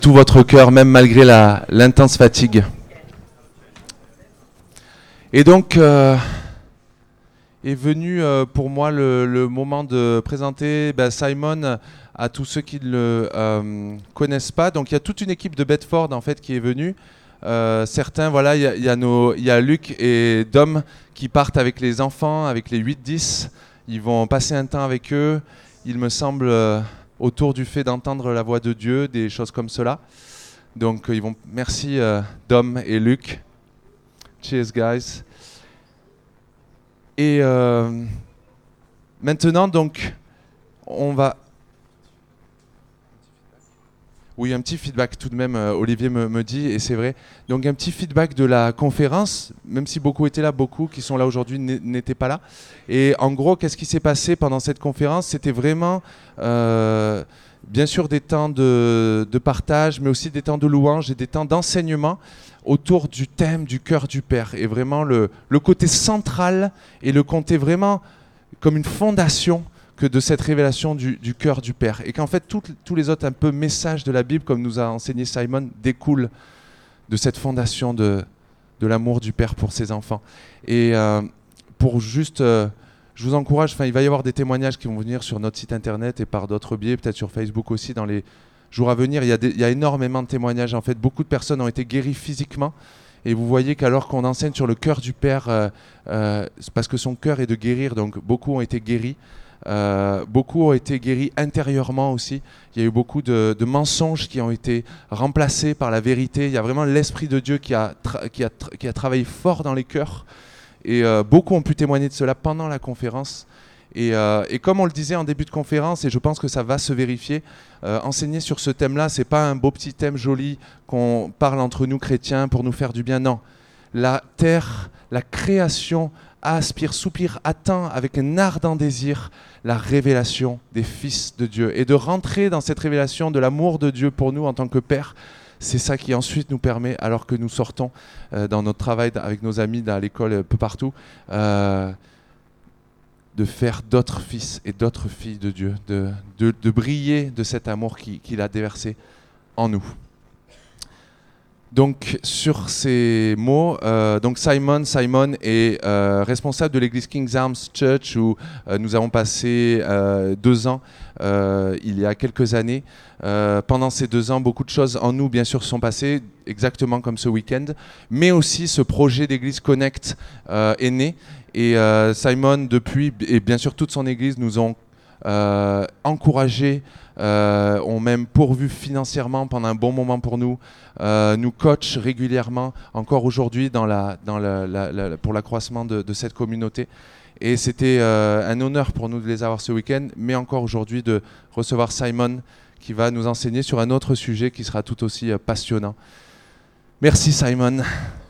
tout votre cœur, même malgré l'intense fatigue. Et donc, est venu pour moi le moment de présenter Simon à tous ceux qui ne le connaissent pas. Donc, il y a toute une équipe de Bedford en fait qui est venue. Certains, voilà, il y a Luc et Dom qui partent avec les enfants, avec les 8-10. Ils vont passer un temps avec eux, il me semble, autour du fait d'entendre la voix de Dieu, des choses comme cela. Donc, ils vont. Merci Dom et Luc. Cheers, guys. Et maintenant, donc, on va. Oui, un petit feedback tout de même, Olivier me dit, et c'est vrai. Donc un petit feedback de la conférence, même si beaucoup étaient là, beaucoup qui sont là aujourd'hui n'étaient pas là. Et en gros, qu'est-ce qui s'est passé pendant cette conférence ? C'était vraiment, bien sûr, des temps de partage, mais aussi des temps de louange et des temps d'enseignement autour du thème du cœur du Père. Et vraiment, le côté central et le côté vraiment comme une fondation que de cette révélation du cœur du Père. Et qu'en fait, tous les autres un peu messages de la Bible, comme nous a enseigné Simon, découlent de cette fondation de l'amour du Père pour ses enfants. Et pour juste, je vous encourage, il va y avoir des témoignages qui vont venir sur notre site internet et par d'autres biais, peut-être sur Facebook aussi, dans les jours à venir. Il y a énormément de témoignages. En fait, beaucoup de personnes ont été guéries physiquement. Et vous voyez qu'alors qu'on enseigne sur le cœur du Père, c'est parce que son cœur est de guérir, donc beaucoup ont été guéris. Beaucoup ont été guéris intérieurement aussi. Il y a eu beaucoup de mensonges qui ont été remplacés par la vérité. Il y a vraiment l'Esprit de Dieu qui a travaillé fort dans les cœurs. Et beaucoup ont pu témoigner de cela pendant la conférence. Et comme on le disait en début de conférence, et je pense que ça va se vérifier, enseigner sur ce thème-là, c'est pas un beau petit thème joli qu'on parle entre nous chrétiens pour nous faire du bien. Non, la terre, la création aspire, soupire, attend avec un ardent désir la révélation des fils de Dieu. Et de rentrer dans cette révélation de l'amour de Dieu pour nous en tant que Père, c'est ça qui ensuite nous permet, alors que nous sortons dans notre travail avec nos amis, à l'école, un peu partout, de faire d'autres fils et d'autres filles de Dieu, de briller de cet amour qu'il a déversé en nous. Donc sur ces mots, donc Simon est responsable de l'église King's Arms Church où nous avons passé 2 ans il y a quelques années. Pendant ces 2 ans, beaucoup de choses en nous bien sûr sont passées, exactement comme ce week-end, mais aussi ce projet d'église Connect est né. Et Simon depuis, et bien sûr toute son église nous ont encouragés, ont même pourvu financièrement pendant un bon moment pour nous, nous coachent régulièrement, encore aujourd'hui pour l'accroissement de cette communauté. Et c'était un honneur pour nous de les avoir ce week-end, mais encore aujourd'hui de recevoir Simon qui va nous enseigner sur un autre sujet qui sera tout aussi passionnant. Merci Simon.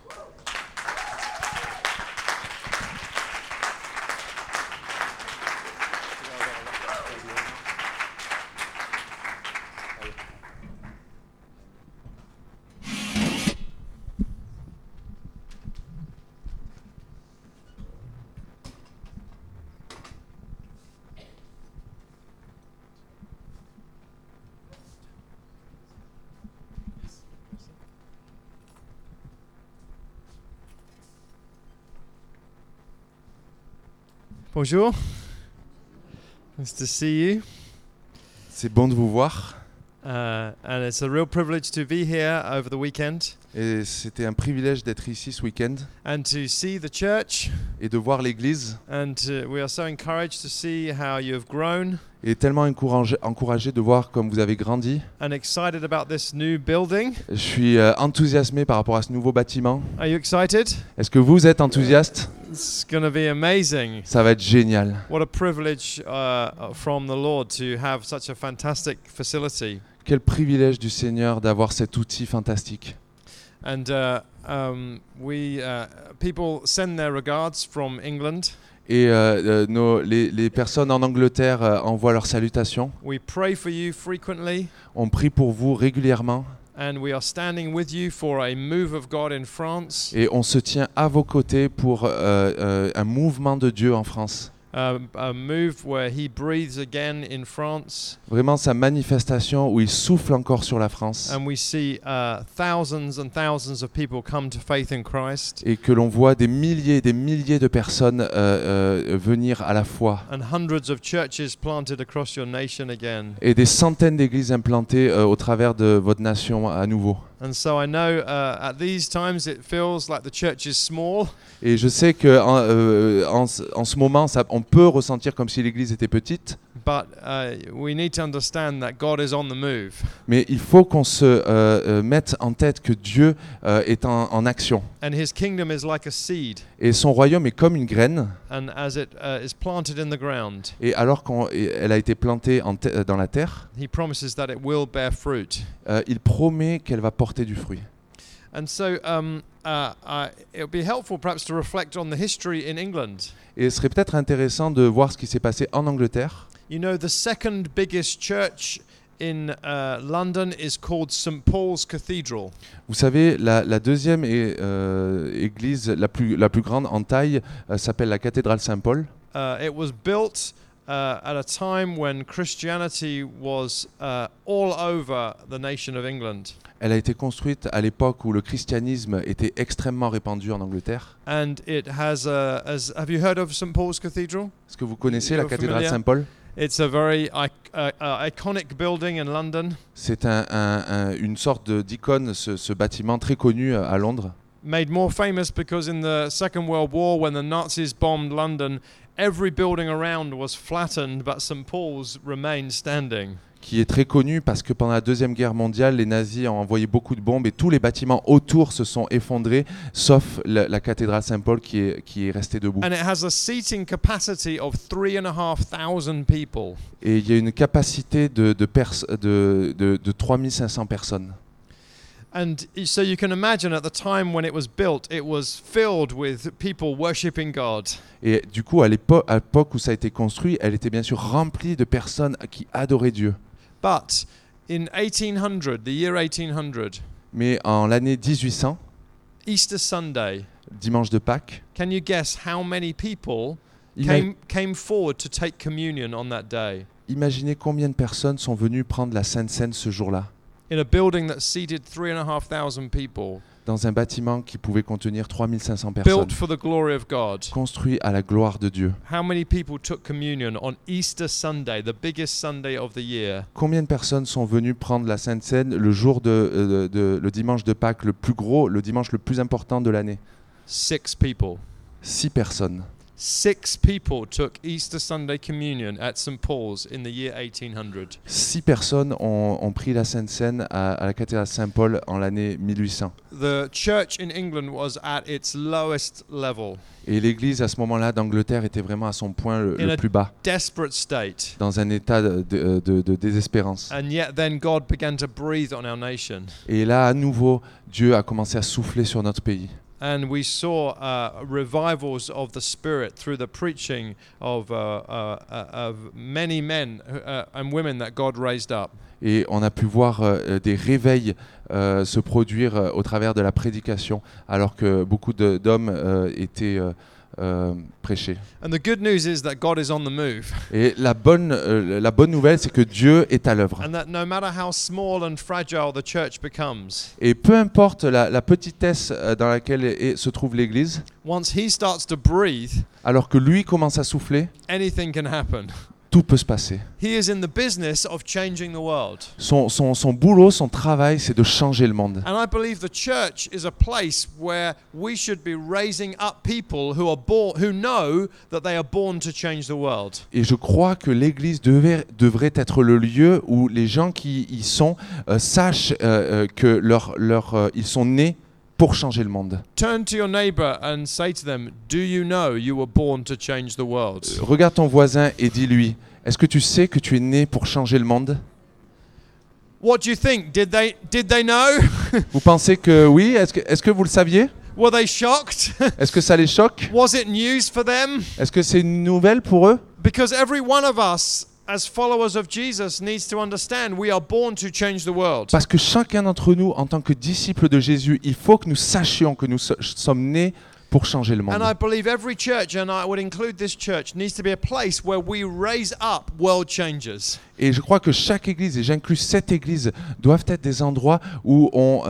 Bonjour. Nice to see you. C'est bon de vous voir. And it's a real privilege to be here over the weekend. Et c'était un privilège d'être ici ce week-end. And to see the church. Et de voir l'église. And we are so encouraged to see how you have grown. Et tellement encouragé de voir comme vous avez grandi. And excited about this new building. Je suis enthousiasmé par rapport à ce nouveau bâtiment. Are you excited? Est-ce que vous êtes enthousiaste? It's going to be amazing. Ça va être génial. What a privilege from the Lord to have such a fantastic facility. Quel privilège du Seigneur d'avoir cet outil fantastique. And people send their regards from England. Et les personnes en Angleterre envoient leurs salutations. We pray for you frequently. On prie pour vous régulièrement. And we are standing with you for a move of God in France. Et on se tient à vos côtés pour un mouvement de Dieu en France. a move where he breathes again in France, Vraiment sa manifestation où il souffle encore sur la France and we see thousands and thousands of people come to faith in Christ, et que l'on voit des milliers et des milliers de personnes venir à la foi and hundreds of churches planted across your nation again. et des centaines d'églises implantées au travers de votre nation à nouveau. And so I know at these times it feels like the church is small, Et je sais que en ce moment, on peut ressentir comme si l'église était petite, but we need to understand that God is on the move. mais il faut qu'on se mette en tête que Dieu est en action. And his kingdom is like a seed, Et son royaume est comme une graine, and as it is planted in the ground, et alors qu'elle a été plantée dans la terre, he promises that it will bear fruit. il promet qu'elle va porter du fruit. And so it would be helpful perhaps to reflect on the history in England. Et ce serait peut-être intéressant de voir ce qui s'est passé en Angleterre. You know, the second biggest church in London is called St. Paul's Cathedral. Vous savez, la deuxième église la plus grande en taille s'appelle la cathédrale Saint-Paul. It was built at a time when Christianity was all over the nation of England. Elle a été construite à l'époque où le christianisme était extrêmement répandu en Angleterre. And it has have you heard of St. Paul's Cathedral? Est-ce que vous connaissez la You're cathédrale familiar? Saint-Paul ? It's a very iconic building in London. C'est une sorte d'icône, ce bâtiment très connu à Londres. Made more famous because in the Second World War, when the Nazis bombed London, every building around was flattened, but St. Paul's remained standing. Qui est très connu parce que pendant la Deuxième Guerre mondiale, les nazis ont envoyé beaucoup de bombes et tous les bâtiments autour se sont effondrés, sauf la cathédrale Saint-Paul qui est restée debout. And it has a seating capacity of 3,500 people. Et il y a une capacité de 3500 personnes. And so you can imagine at the time when it was built, it was filled with people worshipping God. Et du coup, à l'époque où ça a été construit, elle était bien sûr remplie de personnes qui adoraient Dieu. But in 1800, the year 1800, Mais en l'année 1800, Easter Sunday, dimanche de Pâques, can you guess how many people came forward to take communion on that day? Imaginez combien de personnes sont venues prendre la Sainte Seine ce jour-là, In a building that seated 3,500 people, dans un bâtiment qui pouvait contenir 3500 personnes, built for the glory of God. construit à la gloire de Dieu. How many people took communion on Easter Sunday, the biggest Sunday of the year? Combien de personnes sont venues prendre la Sainte Seine le jour le dimanche de Pâques, le plus gros, le dimanche le plus important de l'année? 6 people. 6 personnes. 6 people took Easter Sunday communion at St. Paul's in the year 1800. 6 personnes ont pris la Sainte Seine à la cathédrale Saint-Paul en l'année 1800. The church in England was at its lowest level, Et l'église à ce moment-là d'Angleterre était vraiment à son point le plus bas, desperate state. dans un état de désespérance. And yet then God began to breathe on our nation. Et là, à nouveau, Dieu a commencé à souffler sur notre pays. And we saw revivals of the Spirit through the preaching of many men and women that God raised up. Et on a pu voir des réveils se produire au travers de la prédication, alors que beaucoup d'hommes étaient prêchés. And the good news is that God is on the move. Et la bonne nouvelle, c'est que Dieu est à l'œuvre. And that no matter how small and fragile the church becomes, Et peu importe la petitesse dans laquelle se trouve l'Église, once He starts to breathe, alors que lui commence à souffler, anything can happen. tout peut se passer. He is in the business of changing the world. Son boulot, son travail, c'est de changer le monde. And I believe the church is a place where we should be raising up people who know that they are born to change the world. Et je crois que l'Église devrait être le lieu où les gens qui y sont sachent que ils sont nés pour changer le monde. Turn to your neighbor and say to them, do you know you were born to change the world? Regarde ton voisin et dis-lui, est-ce que tu sais que tu es né pour changer le monde? What do you think? Did they know? Vous pensez que oui? Est-ce que vous le saviez? Were they shocked? Est-ce que ça les choque? Was it news for them? Est-ce que c'est une nouvelle pour eux? Because every one of us as followers of Jesus needs to understand we are born to change the world. Parce que chacun d'entre nous, en tant que disciples de Jésus, il faut que nous sachions que nous sommes nés pour changer le And monde. I believe every church, and I would include this church, needs to be a place where we raise up world changers. Et je crois que chaque église, et j'inclus cette église, doivent être des endroits où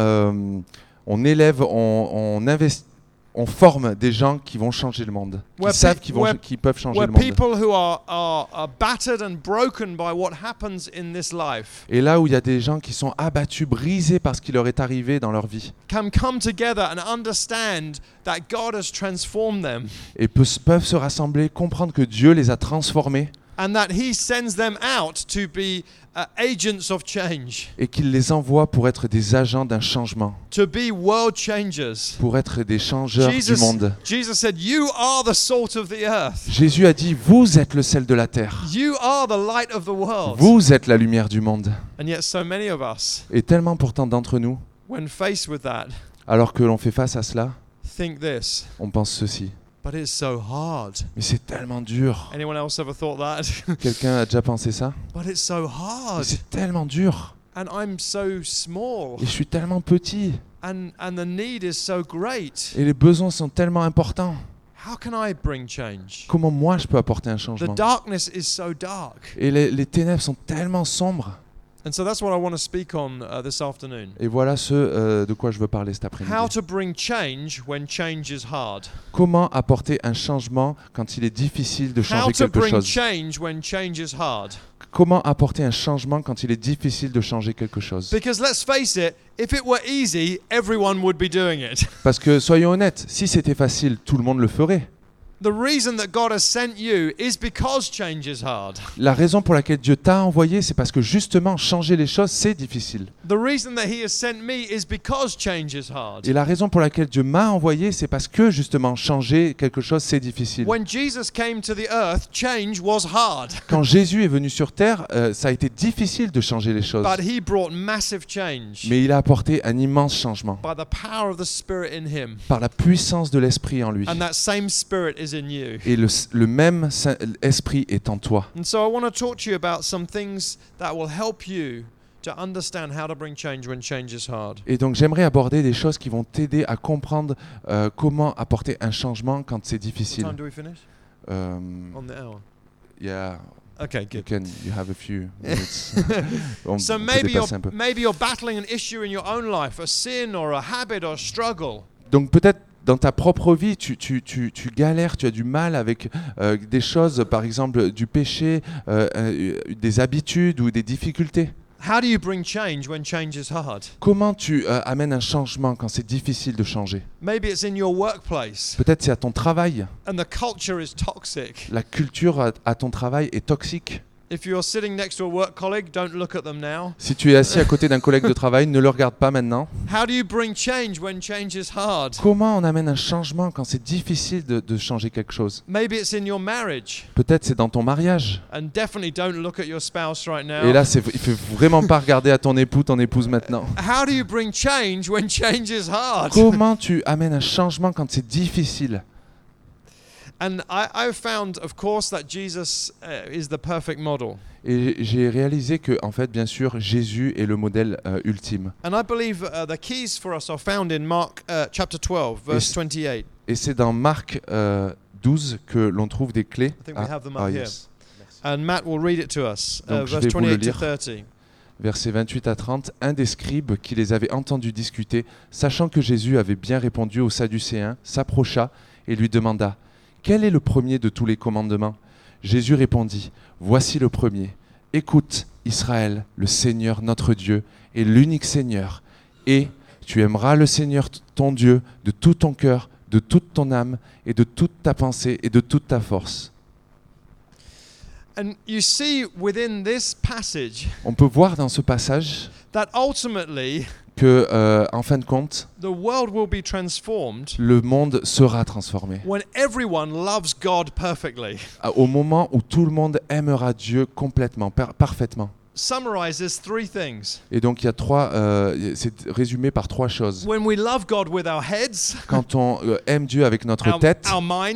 on élève, on investit, on forme des gens qui vont changer le monde, qui Where savent where- qu'ils peuvent changer Where le monde. people who are battered and broken by what happens in this life Et là où il y a des gens qui sont abattus, brisés par ce qui leur est arrivé dans leur vie, can come together and understand that God has transformed them et peuvent se rassembler, comprendre que Dieu les a transformés and that He sends them out to be agents of change, et qu'il les envoie pour être des agents d'un changement, to be world changers. pour être des changeurs du monde. Jesus said, "You are the salt of the earth. Jésus a dit, vous êtes le sel de la terre, You are the light of the world." vous êtes la lumière du monde. And yet so many of us, Et tellement pourtant d'entre nous, when faced with that, alors que l'on fait face à cela, think this, on pense ceci. but it's so hard. Mais c'est tellement dur. Anyone else ever thought that? Quelqu'un a déjà pensé ça? But it's so Mais hard. c'est tellement dur. And I'm so small. Et je suis tellement petit. And the need is so great. Et les besoins sont tellement importants. How can I bring change? Comment moi je peux apporter un The changement? darkness is so dark. Et les ténèbres sont tellement sombres. And so that's what I want to speak on this afternoon. Et voilà ce de quoi je veux parler cet How après-midi. to bring change when change is hard. Comment apporter un changement quand il est difficile de How changer to quelque bring chose? change when change is hard. Comment apporter un changement quand il est difficile de changer quelque chose? Because let's face it, if it were easy, everyone would be doing it. Parce que soyons honnêtes, si c'était facile, tout le monde le ferait. The reason that God has sent you is because change is hard. La raison pour laquelle Dieu t'a envoyé, c'est parce que justement, changer les choses, c'est difficile. The reason that He has sent me is because change is hard. Et la raison pour laquelle Dieu m'a envoyé, c'est parce que justement, changer quelque chose, c'est difficile. When Jesus came to the earth, change was hard. Quand Jésus est venu sur terre, ça a été difficile de changer les choses. But He brought massive change Mais il a apporté un immense changement by the power of the Spirit in Him. par la puissance de l'Esprit en lui. And that same Spirit is in you. Et le même Esprit est en toi. And so I want to talk to you about some things that will help you to understand how to bring change when change is hard. Et donc j'aimerais aborder des choses qui vont t'aider à comprendre comment apporter un changement quand c'est What difficile. time do we finish? On the hour. Yeah, Okay, good. you have a few minutes. On So peut maybe dépasser un peu. you're battling an issue in your own life, a sin or a habit or a struggle. Donc peut-être dans ta propre vie, tu galères, tu as du mal avec des choses, par exemple du péché, des habitudes ou des difficultés. How do you bring change when change is hard? Comment tu amènes un changement quand c'est difficile de changer? Maybe it's in your workplace Peut-être c'est à ton travail. and the culture is toxic. La culture à ton travail est toxique. If you're sitting next to a work colleague, don't look at them now. Si tu es assis à côté d'un collègue de travail, ne le regarde pas maintenant. How do you bring change when change is hard? Comment on amène un changement quand c'est difficile de changer quelque chose? Maybe it's in your marriage. Peut-être c'est dans ton mariage. And definitely don't look at your spouse right now. Et là, il faut vraiment pas regarder à ton époux, ton épouse maintenant. How do you bring change when change is hard? Comment tu amènes un changement quand c'est difficile? And I've found, of course, that Jesus is the perfect model. Et j'ai réalisé que, en fait, bien sûr, Jésus est le modèle ultime. And I believe the keys for us are found in Mark chapter 12, verse 28. Et c'est dans Marc 12 que l'on trouve des clés. I think we have them up here. Yes. And Matt will read it to us, Donc, je verse vais vous le 28 to lire. 30. Versets 28 à 30, un des scribes qui les avait entendus discuter, sachant que Jésus avait bien répondu aux Sadducéens, s'approcha et lui demanda « Quel est le premier de tous les commandements ?» Jésus répondit « Voici le premier. Écoute, Israël, le Seigneur notre Dieu est l'unique Seigneur. Et tu aimeras le Seigneur ton Dieu de tout ton cœur, de toute ton âme et de toute ta pensée et de toute ta force. » And you see within this passage On peut voir dans ce passage that ultimately que, en fin de compte, the world will be transformed le monde sera transformé. when everyone loves God perfectly. Au moment où tout le monde aimera Dieu complètement, parfaitement. Summarizes three things. Et donc il y a c'est résumé par trois choses. When we love God with our heads, Quand on aime Dieu avec notre tête, our minds,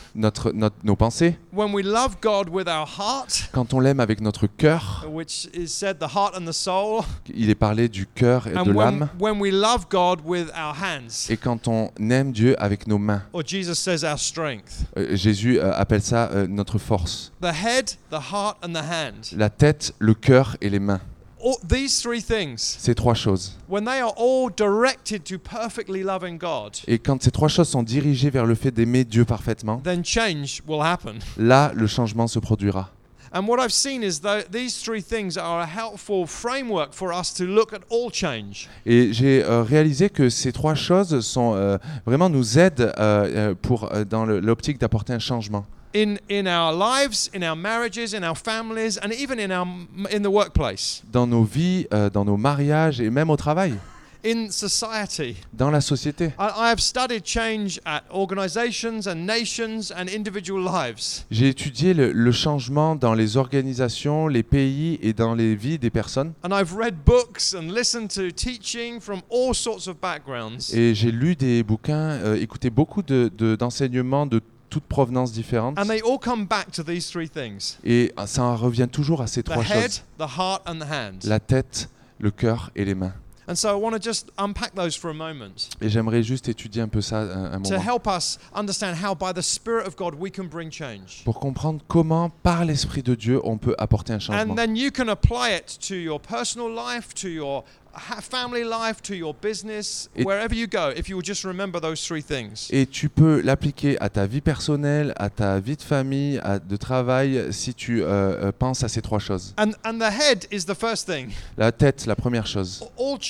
nos pensées, when we love God with our heart, quand on l'aime avec notre cœur, which is said the heart and the soul, il est parlé du cœur et de and l'âme, when we love God with our hands, et quand on aime Dieu avec nos mains. or Jesus says our strength. Jésus appelle ça notre force. The head, the heart and the hand. La tête, le cœur et les mains. These three things, Ces trois choses. when they are all directed to perfectly loving God, Et quand ces trois choses sont dirigées vers le fait d'aimer Dieu parfaitement, then change will happen. là, le changement se produira. And what I've seen is that these three things are a helpful framework for us to look at all change. Et j'ai réalisé que ces trois choses sont, vraiment nous aident dans l'optique d'apporter un changement. In our lives, in our marriages, in our families, and even in the workplace, Dans nos vies, dans nos mariages et même au travail, in society. dans la société. I have studied change at organizations and nations and individual lives. J'ai étudié le changement dans les organisations, les pays et dans les vies des personnes. And I've read books and listened to teaching from all sorts of backgrounds. Et j'ai lu des bouquins, écouté beaucoup d'enseignements de toutes provenances différentes. And they all come back to these three things: Et ça en revient toujours à ces the trois head, choses. the heart, and the hand. La tête, le cœur et les mains. And so I want to just unpack those for a moment Et j'aimerais juste étudier un peu ça un to moment. help us understand how by the Spirit of God we can bring change. Pour comprendre comment, par l'Esprit de Dieu, on peut apporter un changement. And then you can apply it to your personal life, to your family life, to your business, Et- wherever you go, if you will just remember those three things. Et tu peux l'appliquer à ta vie personnelle, à ta vie de famille, de travail, si tu penses à ces trois choses. And the head is the first thing. La tête, la première chose.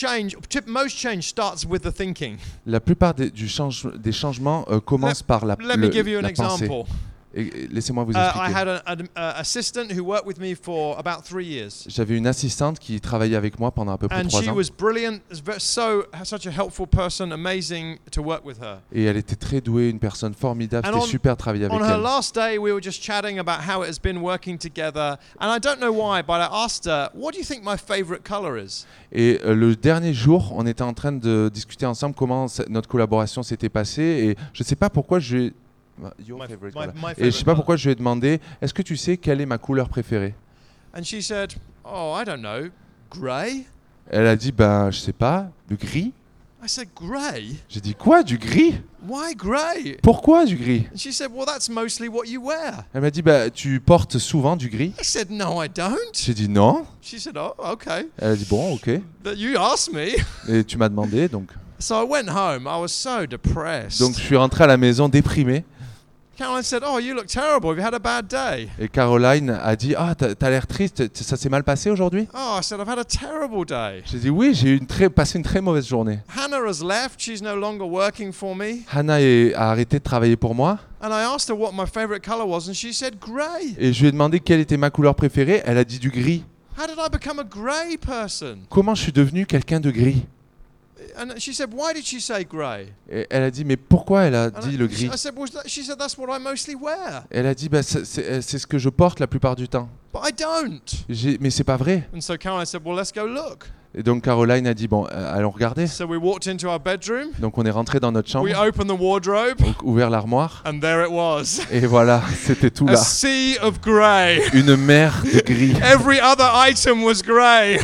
Most change starts with the thinking. La plupart des changements commencent par la Let me give you an la pensée. example. Et laissez-moi vous I expliquer. had an assistant who worked with me for about 3 years. J'avais une assistante qui travaillait avec moi pendant à peu près And 3 she ans. was brilliant, such a helpful person, amazing to work with her. Et elle était très douée, une personne formidable. And C'était super de travailler avec On her elle. last day, we were just chatting about how it has been working together. And I don't know why, but I asked her, what do you think my favorite color is? Et le dernier jour, on était en train de discuter ensemble comment notre collaboration s'était passée. Et je ne sais pas pourquoi je lui Et je sais pas pourquoi je lui ai demandé, est-ce que tu sais quelle est ma couleur préférée? And she said, oh, I don't know, grey? Elle a dit, ben, je sais pas, du gris. I said, grey? J'ai dit, quoi, du gris? Why grey? Pourquoi du gris? And she said, well, that's mostly what you wear. Elle m'a dit, bah, tu portes souvent du gris? I said, no, I don't. J'ai dit, non. She said, oh, okay. Elle a dit, bon, ok. That you asked me. Et tu m'as demandé, donc. So I went home. I was so depressed. Donc je suis rentré à la maison déprimé. Caroline said, oh, you look terrible. Have you had a bad day? Et Caroline a dit, ah, t'as l'air triste, ça s'est mal passé aujourd'hui? Oh, I said, I've had a terrible day. J'ai dit, oui, j'ai passé une très mauvaise journée. Hannah has left. She's no longer working for me. Hannah a arrêté de travailler pour moi. And I asked her what my favorite color was, and she said grey. Et je lui ai demandé quelle était ma couleur préférée. Elle a dit du gris. How did I become a grey person? Comment je suis devenu quelqu'un de gris? And she said, why did she say grey? Et elle a dit, mais pourquoi elle a And dit le gris? I said, well, she said, that's what I mostly wear. Elle a dit, bah, c'est ce que je porte la plupart du temps. But I don't. Mais c'est pas vrai. And so Caroline said, well, let's go look. Et donc Caroline a dit, bon, allons regarder. So we walked into our bedroom. Donc on est rentré dans notre chambre, We opened the wardrobe. ouvert l'armoire. And there it was. Et voilà, c'était tout A là. sea of grey. Une mer de gris. Every other item was grey.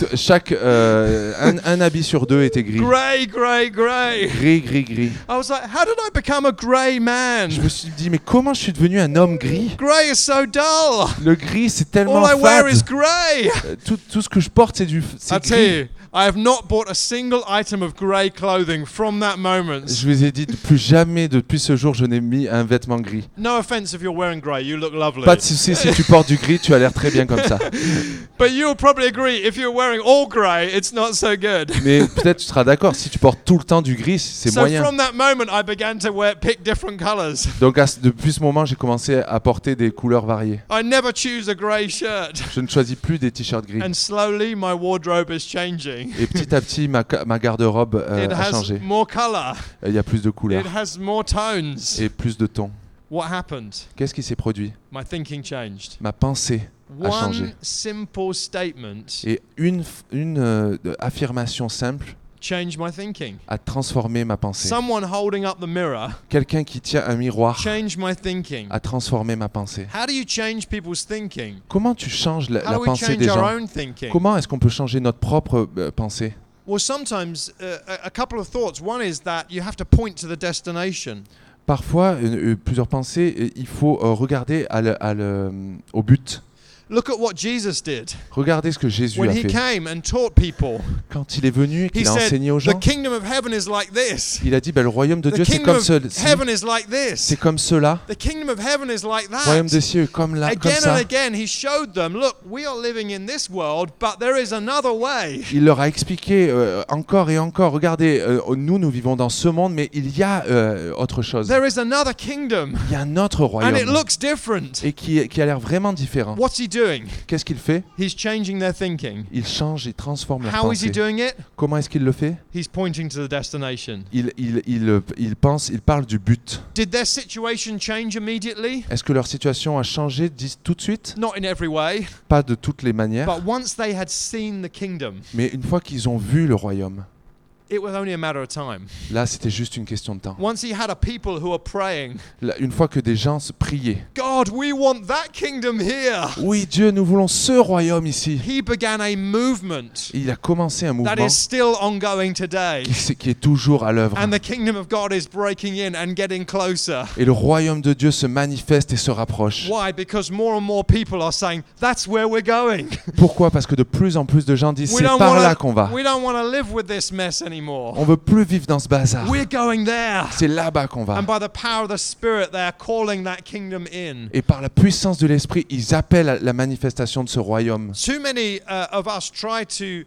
Un habit sur deux était gris. Grey, grey, grey. Gris, gris, gris. I was like, how did I become a grey man? Je me suis dit, mais comment je suis devenu un homme gris? Grey is so dull. Le gris, c'est tellement All I wear fade. is grey. Tout ce que je porte, c'est I tell gris. you, I have not bought a single item of grey clothing from that moment. Je vous ai dit, plus jamais, depuis ce jour, je n'ai mis un vêtement gris. No offense if you're wearing grey, you look lovely. Pas de souci, si tu portes du gris, tu as l'air très bien comme ça. But you'll probably agree, if you're wearing all grey, it's not so good. Mais peut-être tu seras d'accord, si tu portes tout le temps du gris, c'est So moyen. from that moment, I began to pick different colours. Donc depuis ce moment, j'ai commencé à porter des couleurs variées. I never choose a grey shirt. Je ne choisis plus des t-shirts gris. And slowly, my wardrobe is changing. Et petit à petit, ma garde-robe It a has changé. more colour. Il y a plus de couleurs It has more tones. et plus de tons. What happened? Qu'est-ce qui s'est produit? My thinking changed. Ma pensée a changé. One simple statement Et une affirmation simple changed my thinking. a transformé ma pensée. Someone holding up the mirror Quelqu'un qui tient un miroir changed my thinking. a transformé ma pensée. How do you change people's thinking? Comment tu changes How la do we pensée change des our gens? own thinking? Comment est-ce qu'on peut changer notre propre pensée? Well, sometimes a couple of thoughts. One is that you have to point to the destination. Parfois, plusieurs pensées, il faut regarder au but. Look at what Jesus did. Regardez ce que Jésus When a he fait. came and taught people, Quand il est venu et he qu'il a said, enseigné aux the gens, kingdom of heaven is like this. il a dit, le royaume de The Dieu, c'est kingdom comme of heaven is like c'est this. comme cela. The kingdom of heaven is like Le royaume that. des cieux est comme là, comme Again and ça. again, he showed them, look, we are living in this world, but there is another way. Il leur a expliqué encore et encore, regardez, nous vivons dans ce monde, mais il y a autre chose. There is another kingdom, Il y a un autre and it royaume looks different. et qui a l'air vraiment différent. What's he doing? Qu'est-ce qu'il fait? He's changing their thinking. Il change, il transforme leur How is he pensée. doing it? Comment est-ce qu'il le fait? He's pointing to the destination. Il parle du but. Did their situation change immediately? Est-ce que leur situation a changé tout de suite? Not in every way, Pas de toutes les manières, but once they had seen the kingdom, mais une fois qu'ils ont vu le royaume, it was only a matter of time. là c'était juste une question de temps. Once he had a people who are praying, Là, une fois que des gens se priaient, God, we want that kingdom here. oui Dieu, nous voulons ce royaume ici. He began a movement Il a commencé un that mouvement is still ongoing today. qui est toujours à l'œuvre. And the kingdom of God is breaking in and getting closer. Et le royaume de Dieu se manifeste et se rapproche. Why? Because more and more people are saying, that's where we're going. Pourquoi? Parce que de plus en plus de gens disent, c'est par là qu'on va. We don't want to live with this mess anymore. On veut plus vivre dans ce bazar. We're going there. C'est là-bas qu'on va. And by the power of the Spirit, they are calling that kingdom in. Et par la puissance de l'Esprit, ils appellent à la manifestation de ce royaume. Too many of us try to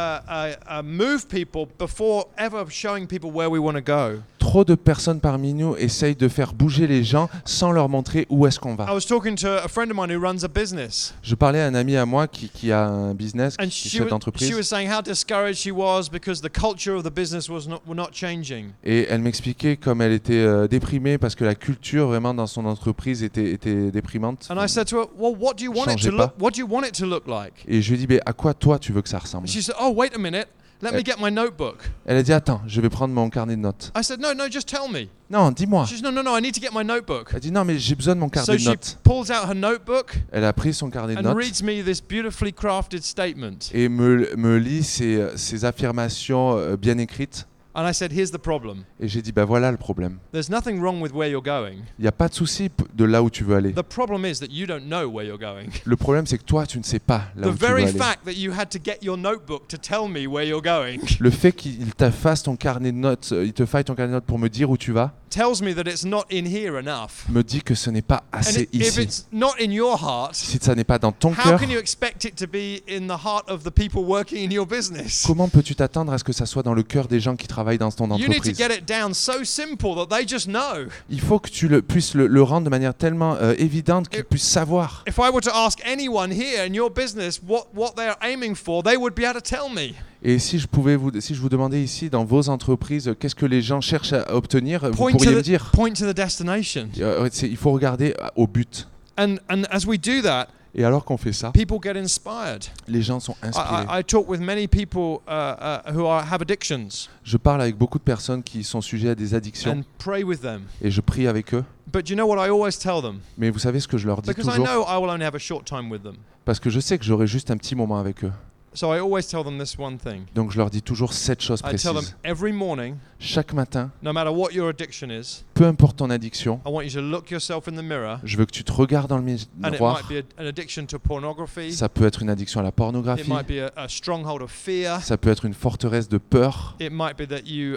move people before ever showing people where we want to go. Trop de personnes parmi nous essayent de faire bouger les gens sans leur montrer où est-ce qu'on I va. was talking to a friend of mine who runs a business. Je parlais à un ami à moi qui a un business, And qui est she chef was d'entreprise, saying how discouraged she was because the culture of the business were not changing. et elle m'expliquait comme elle était déprimée parce que la culture vraiment dans son entreprise était déprimante. And I said to her, well, what do you want it Changeait to pas. look? What do you want it to look like? Et je lui ai dit, à quoi toi tu veux que ça ressemble? And she said, oh, wait a minute. Let me get my notebook. Elle a dit, attends, je vais prendre mon carnet de notes. I said, no, just tell me. Non, dis-moi. She said, no, I need to get my notebook. Elle a dit, non, mais j'ai besoin de mon So carnet de she notes. pulls out her notebook Elle a pris son carnet de and notes reads me this beautifully crafted statement. et me lit ses affirmations bien écrites. And I said, here's the problem. Et j'ai dit, voilà le problème. There's nothing wrong with where you're going. Il n'y a pas de souci de là où tu veux aller. The problem is that you don't know where you're going. Le problème, c'est que toi, tu ne sais pas là The où tu veux very aller. fact that you had to get your notebook to tell me where you're going Le fait qu'il te fasse ton carnet de notes, il te faille ton carnet de notes pour me dire où tu vas, tells me that it's not in here enough. me dit que ce n'est pas And assez if ici. it's not in your heart, Si ça n'est pas dans ton how cœur, can you expect it to be in the heart of the people working in your business? comment peux-tu t'attendre à ce que ça soit dans le cœur des gens qui travaillent dans ton You need to entreprise? get it down so simple that they just know. Il faut que tu puisses le rendre de manière tellement évidente qu'ils puissent savoir. If I were to ask anyone here in your business what they're aiming for, they would be able to tell me. Et si je vous demandais ici dans vos entreprises, qu'est-ce que les gens cherchent à obtenir, vous Point pourriez to me dire. point to the destination. Il faut regarder au but. And as we do that, Et alors qu'on fait ça, people get inspired. les gens sont inspirés. I talk with many people who have addictions Je parle avec beaucoup de personnes qui sont sujets à des addictions and pray with them. et je prie avec eux. But you know what I always tell them? Mais vous savez ce que je leur dis Because I toujours? know I will only have a short time with them. Parce que je sais que j'aurai juste un petit moment avec eux. So I always tell them this one thing. Donc je leur dis toujours cette chose I tell them précise. every morning, Chaque matin, no matter what your addiction is, peu importe ton addiction, I want you to look yourself in the mirror. je veux que tu te regardes dans le And it miroir. might be an addiction to pornography. Ça peut être une addiction à la It pornographie. might be a stronghold of fear. Ça peut être une forteresse de peur. It might be that you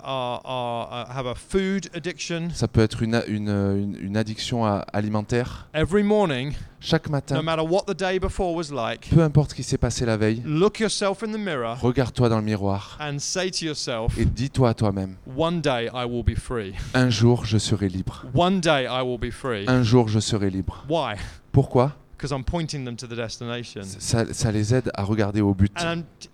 have a food addiction. Ça peut être une addiction alimentaire. Every morning, Chaque no matin, matter what the day before was like, peu importe ce qui s'est passé la veille, look yourself in the mirror regarde-toi dans le miroir and say to yourself, et dis-toi à toi-même, one day I will be free. un jour je serai libre. One day I will be free. Un jour je serai libre. Why? Pourquoi? Because I'm pointing them to the destination. Ça les aide à regarder au but. And I'm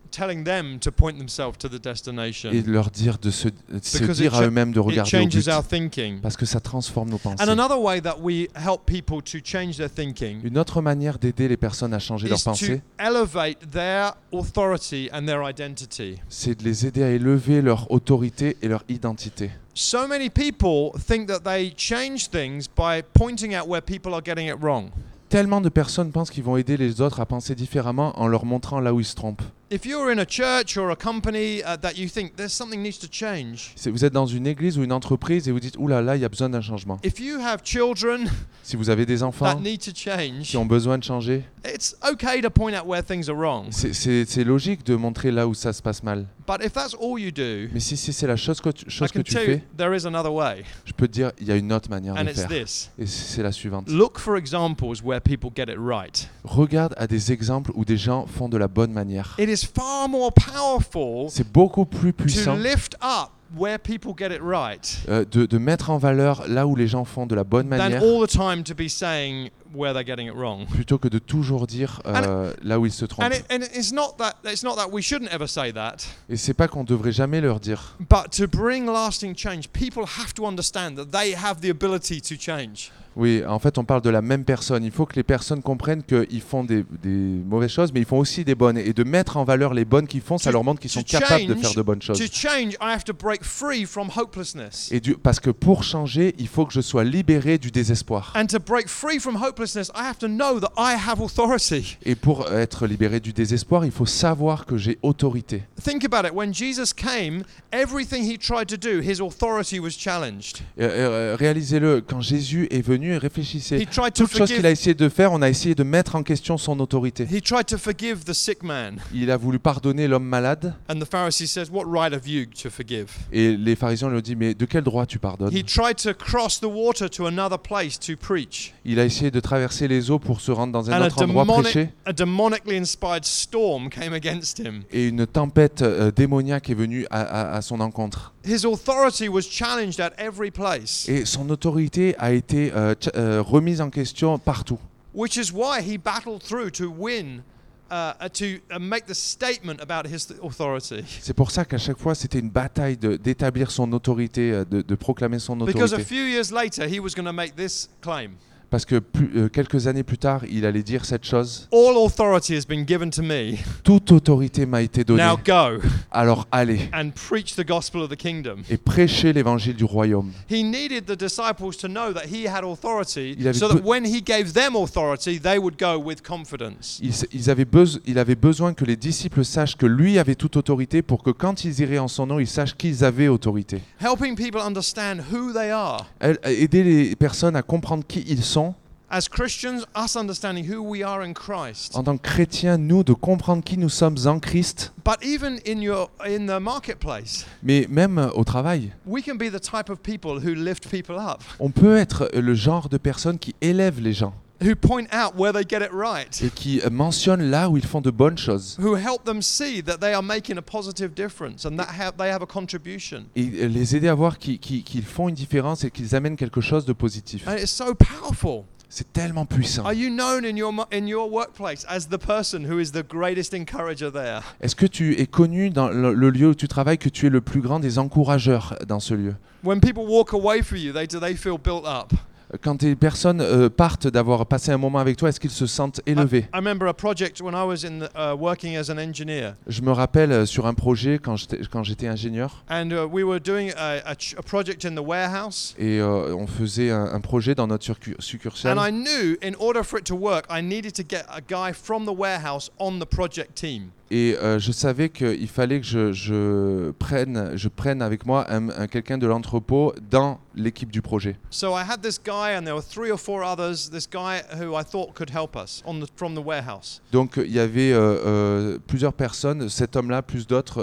telling them to point themselves to the destination. et de leur dire de se Because dire à eux-mêmes de it regarder au but, changes our thinking. parce que ça transforme nos pensées. And another way that we help people to change their thinking Une autre manière d'aider les personnes à changer leurs is to pensées, elevate their authority and their identity. c'est de les aider à élever leur autorité et leur identité. So many people think that they change things by pointing out where people are getting it wrong. Tellement de personnes pensent qu'ils vont aider les autres à penser différemment en leur montrant là où ils se trompent. If you're in a church or a company that you think there's something needs to change, Si vous êtes dans une église ou une entreprise et vous dites « Ouh là là, il y a besoin d'un changement if you have children », si vous avez des that enfants need to change, qui ont besoin de changer, it's okay to point out where things are wrong. c'est logique de montrer là où ça se passe mal. But if that's all you do, Mais si c'est la chose que I tu can tell you fais, there is another way, je peux te dire il y a une autre manière and de it's faire. this. Et c'est la suivante. Look for examples where people get it right. Regarde à des exemples où des gens font de la bonne manière. It is far more powerful C'est beaucoup plus to puissant lift up where people get it right de mettre en valeur là où les gens font de la bonne than manière all the time to be saying where they're getting it wrong. plutôt que de toujours dire là où ils se trompent. And it's not that we shouldn't ever say that, Et c'est pas qu'on devrait jamais leur dire. but to bring lasting change, people have to understand that they have the ability to change. Oui, en fait, on parle de la même personne. Il faut que les personnes comprennent qu'ils font des mauvaises choses, mais ils font aussi des bonnes. Et de mettre en valeur les bonnes qu'ils font, ça leur montre qu'ils sont capables de faire de bonnes choses. To change, I have to break free from hopelessness. Et parce que pour changer, il faut que je sois libéré du désespoir. And to break free from hopelessness, I have to know that I have authority. Et pour être libéré du désespoir, il faut savoir que j'ai autorité. Think about it. When Jesus came, everything he tried to do, his authority was challenged. Réalisez-le, quand Jésus est venu, réfléchissez. He tried to Toute chose qu'il a essayé de faire, on a essayé de mettre en question son autorité. He tried to forgive the sick man. Il a voulu pardonner l'homme malade. And the Pharisee says, "What right have you to forgive?" Et les pharisiens lui ont dit, mais de quel droit tu pardonnes? He tried to cross the water to another place to preach. Il a essayé de traverser les eaux pour se rendre dans un And autre endroit prêcher. a demonically inspired storm came against him. Et une tempête démoniaque est venue à son encontre. His authority was challenged at every place. Et son autorité a été remise en question partout. Which is why he battled through to win, to make the statement about his authority. C'est pour ça qu'à chaque fois, c'était une bataille d'établir son autorité, de proclamer son Because a autorité. few years later, he was going to make this claim. Parce que quelques années plus tard, il allait dire cette chose. All authority has been given to me. Toute autorité m'a été donnée. Now go Alors allez and preach the gospel of the kingdom. et prêchez l'évangile du royaume. He needed the disciples to know that he had authority, Il avait so that when he gave them authority, they would go with confidence. Il avait besoin que les disciples sachent que lui avait toute autorité pour que quand ils iraient en son nom, ils sachent qu'ils avaient autorité. Helping people understand who they are. Aider les personnes à comprendre qui ils sont. As Christians, us understanding who we are in Christ. En tant que chrétiens, nous, de comprendre qui nous sommes en Christ. But even in the marketplace, Mais même au travail, we can be the type of people who lift people up, on peut être le genre de personnes qui élèvent les gens who point out where they get it right, et qui mentionnent là où ils font de bonnes choses. who help them see that they are making a positive difference and that they have a contribution. Et les aider à voir qu'ils font une différence et qu'ils amènent quelque chose de positif. And it's so powerful. C'est tellement puissant. Are you known in your workplace as the person who is the greatest encourager there? Est-ce que tu es connu dans le lieu où tu travailles que tu es le plus grand des encourageurs dans ce lieu? When people walk away from you, do they feel built up? Quand des personnes partent d'avoir passé un moment avec toi, est-ce qu'ils se sentent élevés? I remember a project when I was working as an engineer. Je me rappelle sur un projet quand j'étais ingénieur. And we were doing a project in the warehouse. Et on faisait un projet dans notre succursale. And I knew in order for it to work, I needed to get a guy from the warehouse on the project team. Et je savais qu'il fallait que je prenne avec moi quelqu'un de l'entrepôt dans l'équipe du projet. So I had this guy and there were 3 or 4 others, this guy who I thought could help us from the warehouse. Donc il y avait plusieurs personnes, cet homme-là plus d'autres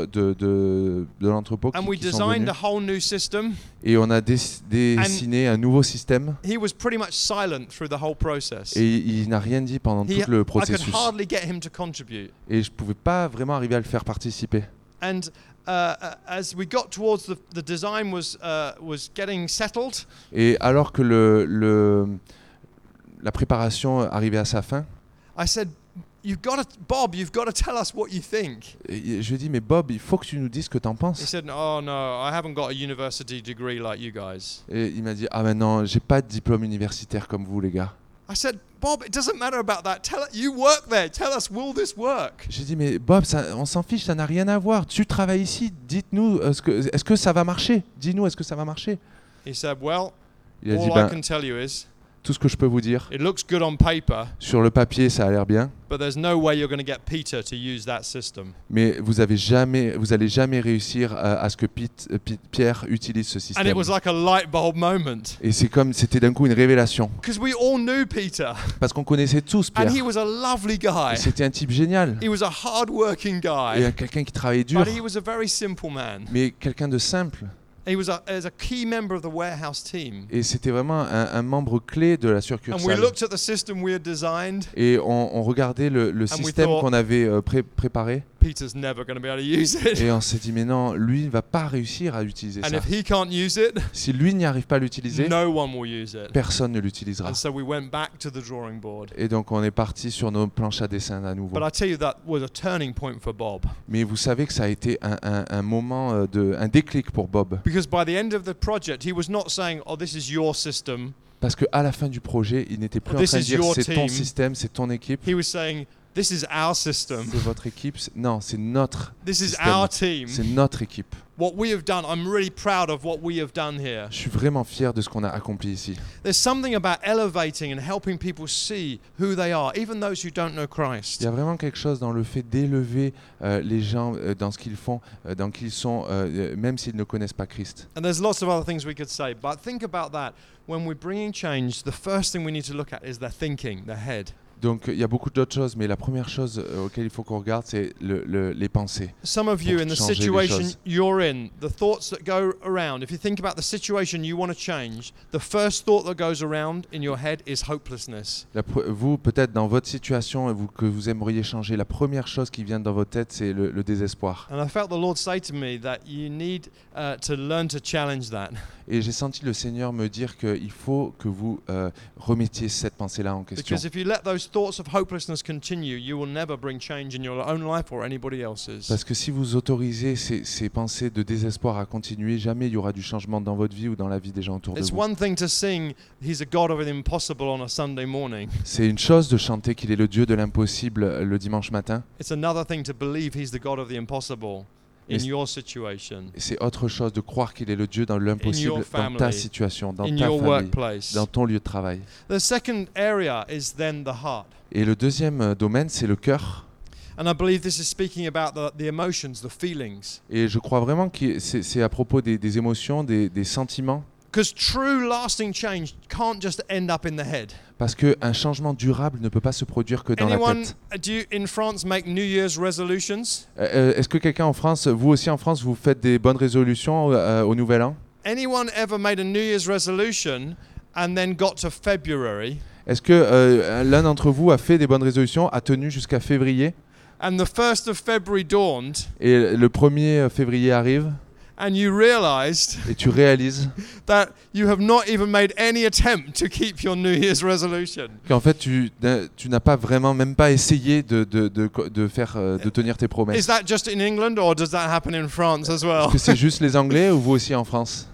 de l'entrepôt And we qui sont designed venus. a whole new system. Et on a dessiné un nouveau système. He was pretty much silent through the whole process. Et il n'a rien dit pendant tout le I could processus. hardly get him to contribute. Et je ne pouvais pas vraiment arriver à le faire participer. And as we got towards the design was getting settled. Et alors que la préparation arrivait à sa fin, I said, Bob, you've got to tell us what you think. Et je lui ai dit, mais Bob, il faut que tu nous dises ce que t'en He penses. said, oh no, I haven't got a university degree like you guys. Et il m'a dit, ah ben non, j'ai pas de diplôme universitaire comme vous les gars. I said, Bob, it doesn't matter about that. You work there. Tell us, will this work? J'ai dit, mais Bob, on s'en fiche, ça n'a rien à voir. Tu travailles ici, dites-nous, est-ce que ça va marcher? Dis-nous, est-ce que ça va marcher? He said, well, Il a dit, all I ben, can tell you is, tout ce que je peux vous dire, it looks good on paper, sur le papier, ça a l'air bien, but there's no way you're going to get Peter to use that system. mais vous allez jamais réussir à ce que Pierre utilise ce And système. it was like a light bulb moment. Et c'était d'un coup une révélation, Because we all knew Peter. parce qu'on connaissait tous And Pierre. he was a lovely guy. Et c'était un type génial, He was a hard-working guy. et quelqu'un qui travaillait dur, But he was a very simple man. mais quelqu'un de simple. He was a key member of the warehouse team. Et c'était vraiment un membre clé de la And we succursale. looked at the system we had designed. Et on regardait le système thought- qu'on avait préparé, Peter's never going to be able to use it. et on s'est dit, mais non, lui ne va pas réussir à utiliser And ça. if he can't use it, Si lui n'y arrive pas à l'utiliser, no one will use it. personne ne l'utilisera. And so we went back to the drawing board. Et donc on est parti sur nos planches à dessin à nouveau. But I tell you, that was a turning point for Bob. Mais vous savez que ça a été un moment, un déclic pour Bob. Because by the end of the project, he was not saying, oh, this is your system. Parce qu'à la fin du projet, il n'était plus en This train de is dire your c'est ton team. système, c'est ton équipe, He was saying, this is our system. c'est votre équipe. Non, c'est notre This is système. our team. C'est notre équipe. What we have done, I'm really proud of what we have done here. Je suis vraiment fier de ce qu'on a accompli ici. There's something about elevating and helping people see who they are, even those who don't know Il Christ. y a vraiment quelque chose dans le fait d'élever les gens dans ce qu'ils font, dans qui ils sont, même s'ils ne connaissent pas Christ. And there's lots of other things we could say, but think about that. When we're bringing change, the first thing we need to look at is their thinking, their head. Donc il y a beaucoup d'autres choses, mais la première chose auquel il faut qu'on regarde, c'est les pensées. Some of you, Pour in the changer les situation choses. you're in, the thoughts that go around, if you think about the situation you want to change, the first thought that goes around in your head is hopelessness. Vous, peut-être dans votre situation que vous aimeriez changer, la première chose qui vient dans votre tête, c'est le désespoir. And I felt the Lord say to me that you need to learn to challenge that. Et j'ai senti le Seigneur me dire qu'il faut que vous remettiez cette pensée-là en question. Because if you let those thoughts of hopelessness continue, you will never bring change in your own life or anybody else's. Parce que si vous autorisez ces pensées de désespoir à continuer, jamais il y aura du changement dans votre vie ou dans la vie des gens autour de It's vous. one thing to sing, He's a God of the impossible on a Sunday morning. C'est une chose de chanter qu'il est le Dieu de l'impossible le dimanche matin. It's another thing to believe He's the God of the impossible in Mais- your situation, Et c'est autre chose de croire qu'il est le Dieu dans l'impossible, your dans ta family, situation, dans in ta your famille, workplace. dans ton lieu de travail. The second area is then the heart. Et le deuxième domaine, c'est le cœur. And I believe this is speaking about the emotions, the feelings. Et je crois vraiment que c'est à propos des émotions, des sentiments. Because true lasting change can't just end up in the head. Parce qu'un changement durable ne peut pas se produire que dans la Anyone tête. do you, in France make New Year's resolutions? Est-ce que quelqu'un en France, vous aussi en France, vous faites des bonnes résolutions au Nouvel An? Anyone ever made a New Year's resolution and then got to February Est-ce que l'un d'entre vous a fait des bonnes résolutions, a tenu jusqu'à février, and the 1st of February dawned et le 1er février arrive, and you realized et tu réalises that you have not even made any attempt to keep your New Year's resolution? qu'en fait tu n'as pas vraiment, même pas essayé de tenir tes promesses? Is that just in England or does that happen in France as well? Est-ce que c'est juste les Anglais ou vous aussi en France?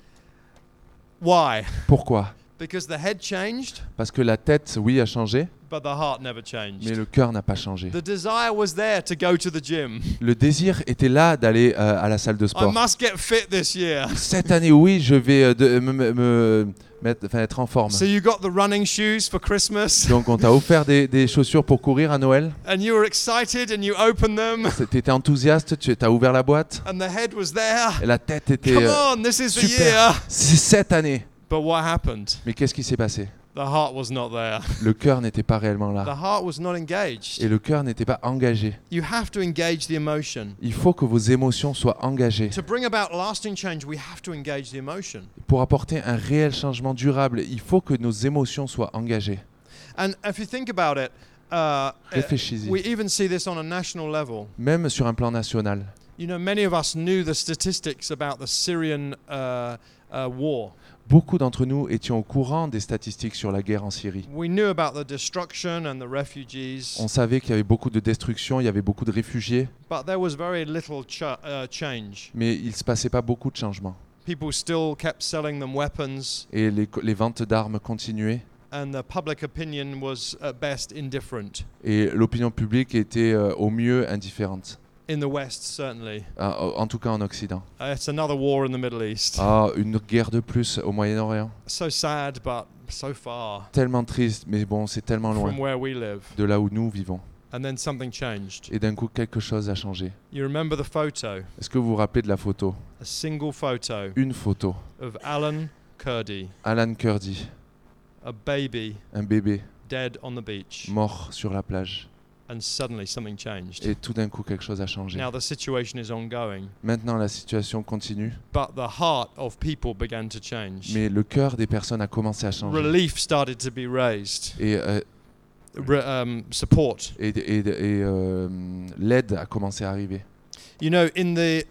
Why? Pourquoi? Because the head changed, Parce que la tête, oui, a changé, but the heart never mais changed. le cœur n'a pas changé. The desire was there to go to the gym. Le désir était là d'aller à la salle de I sport. must get fit this year. Cette année, oui, je vais être en forme. So you got the running shoes for Christmas Donc on t'a offert des chaussures pour courir à Noël. and you were excited and you opened them Tu étais enthousiaste, tu as ouvert la boîte. and the head was there. Et la tête était Come on, this is the super. year. C'est cette année. But what happened? Mais qu'est-ce qui s'est passé? The heart was not there. Le cœur n'était pas réellement The là. heart was not engaged. Et le cœur n'était pas engagé. You have to engage the emotion. Il faut que vos émotions soient engagées. To bring about lasting change, we have to engage the emotion. Pour apporter un réel changement durable, il faut que nos émotions soient engagées. And if you think about it, Réfléchis-y. we even see this on a national level. Même sur un plan national. You know, many of us knew the statistics about the Syrian war. Beaucoup d'entre nous étions au courant des statistiques sur la guerre en Syrie. We knew about the destruction and the refugees, On savait qu'il y avait beaucoup de destruction, il y avait beaucoup de réfugiés, but there was very little change. mais il ne se passait pas beaucoup de changements. People still kept selling them weapons, Et les ventes d'armes continuaient, and the public opinion was at best indifferent. et l'opinion publique était au mieux indifférente, In the West, certainly. en tout cas en Occident. It's another war in the Middle East. Une guerre de plus au Moyen-Orient. So sad, but so far Tellement triste, mais bon, c'est tellement loin from where we live. de là où nous vivons. And then something changed. Et d'un coup, quelque chose a changé. You remember the photo, Est-ce que vous vous rappelez de la photo? a single photo Une photo. of Alan Kurdi, Alan Kurdi, a baby un bébé dead on the beach, mort sur la plage. and suddenly something changed. Et tout d'un coup, quelque chose a changé. Now the situation is ongoing, Maintenant, la situation continue, but the heart of people began to change. mais le cœur des personnes a commencé à changer. Relief started to be raised. Et, Support. l'aide a commencé à arriver. You know, in the